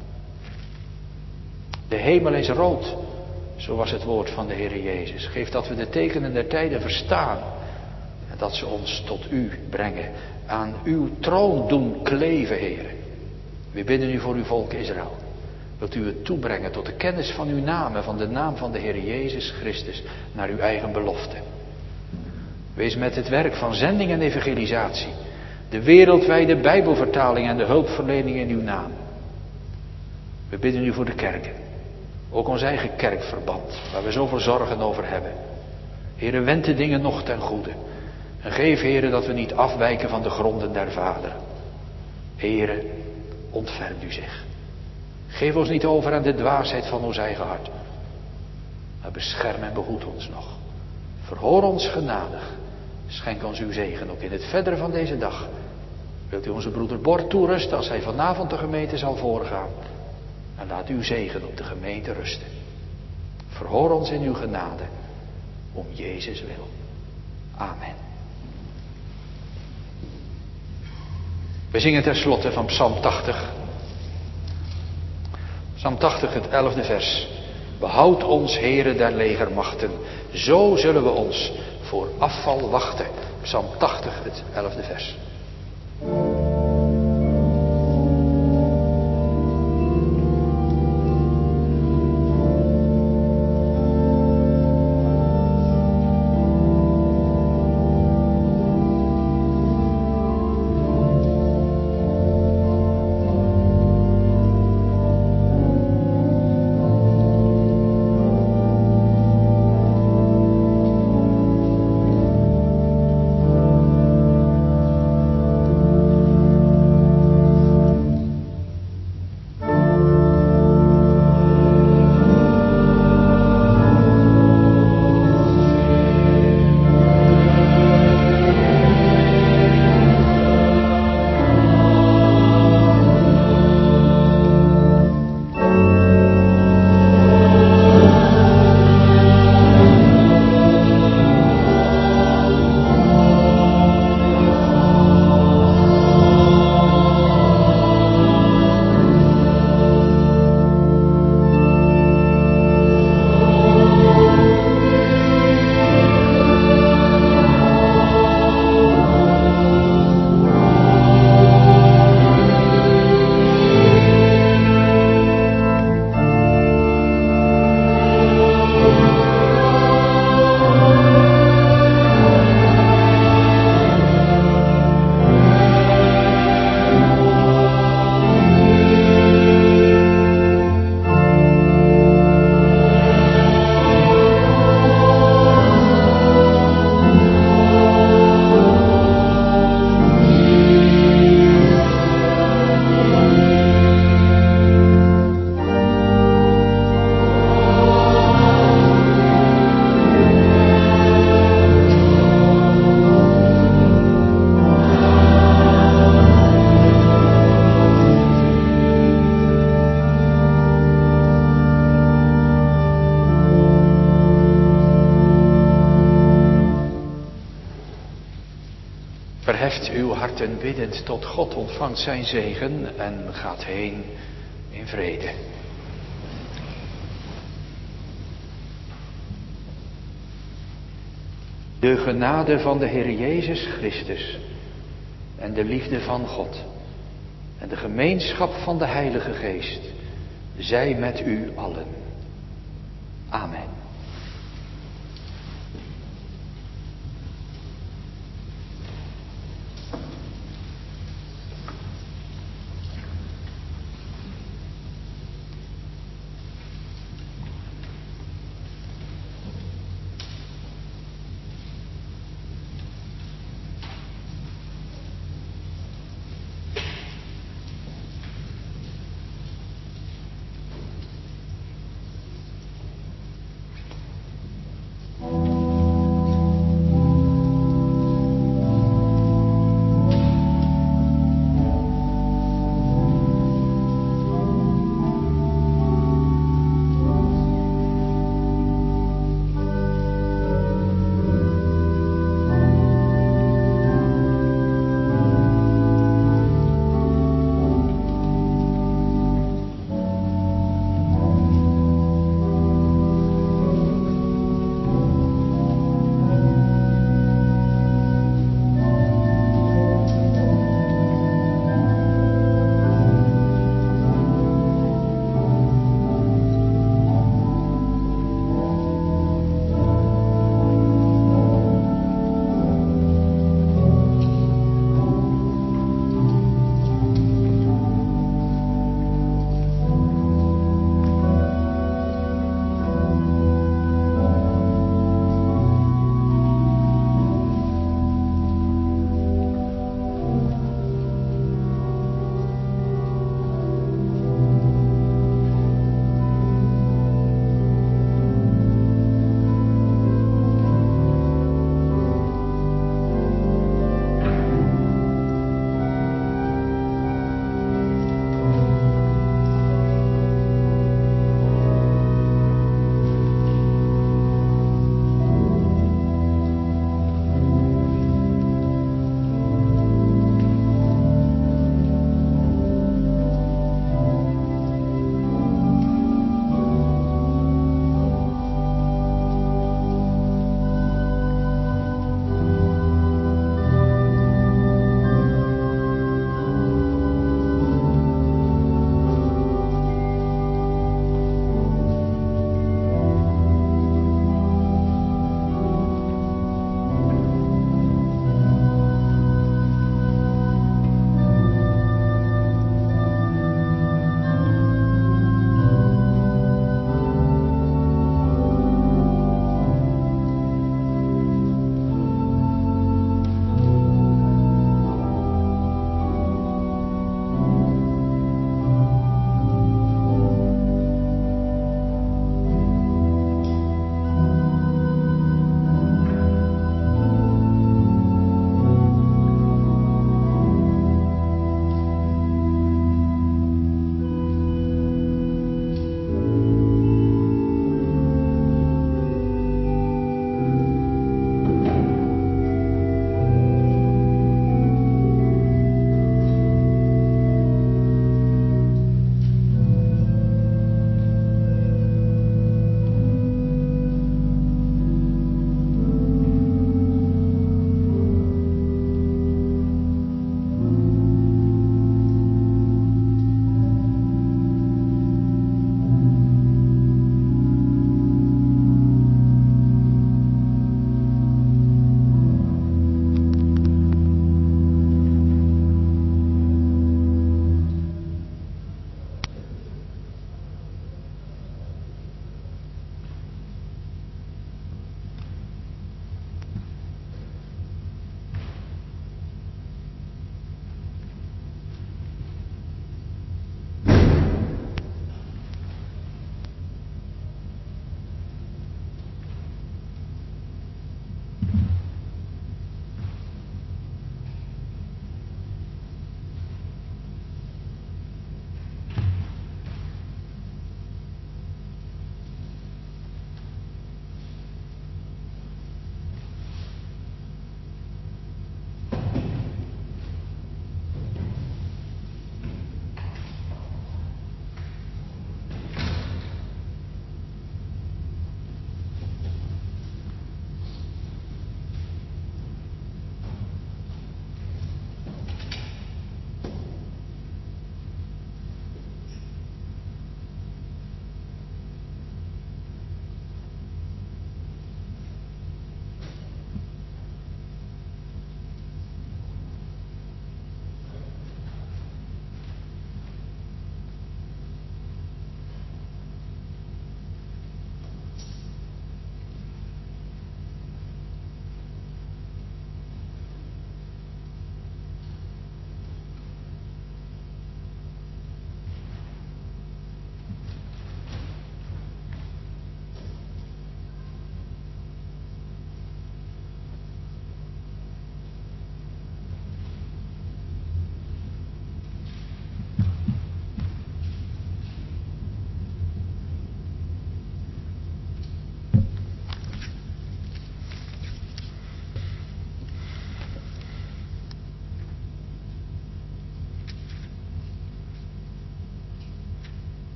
De hemel is rood, zo was het woord van de Heer Jezus. Geef dat we de tekenen der tijden verstaan. En dat ze ons tot u brengen. Aan uw troon doen kleven, heren. We bidden u voor uw volk Israël. Wilt u het toebrengen tot de kennis van uw naam en van de naam van de Heer Jezus Christus naar uw eigen belofte. Wees met het werk van zending en evangelisatie. De wereldwijde Bijbelvertaling en de hulpverlening in uw naam. We bidden u voor de kerken. Ook ons eigen kerkverband, waar we zoveel zorgen over hebben. Heere, wend de dingen nog ten goede. En geef, Heere, dat we niet afwijken van de gronden der vaderen. Heere, ontferm u zich. Geef ons niet over aan de dwaasheid van ons eigen hart. Maar bescherm en behoed ons nog. Verhoor ons genadig. Schenk ons uw zegen ook in het verdere van deze dag. Wilt u onze broeder Bort toerusten als hij vanavond de gemeente zal voorgaan. En laat uw zegen op de gemeente rusten. Verhoor ons in uw genade. Om Jezus wil. Amen. We zingen tenslotte van Psalm tachtig. Psalm tachtig, het elfde vers. Behoud ons, Heere der legermachten, zo zullen we ons voor afval wachten. Psalm tachtig, het elfde vers. Verheft uw harten biddend tot God, ontvangt zijn zegen en gaat heen in vrede. De genade van de Heer Jezus Christus en de liefde van God en de gemeenschap van de Heilige Geest zij met u allen. Amen.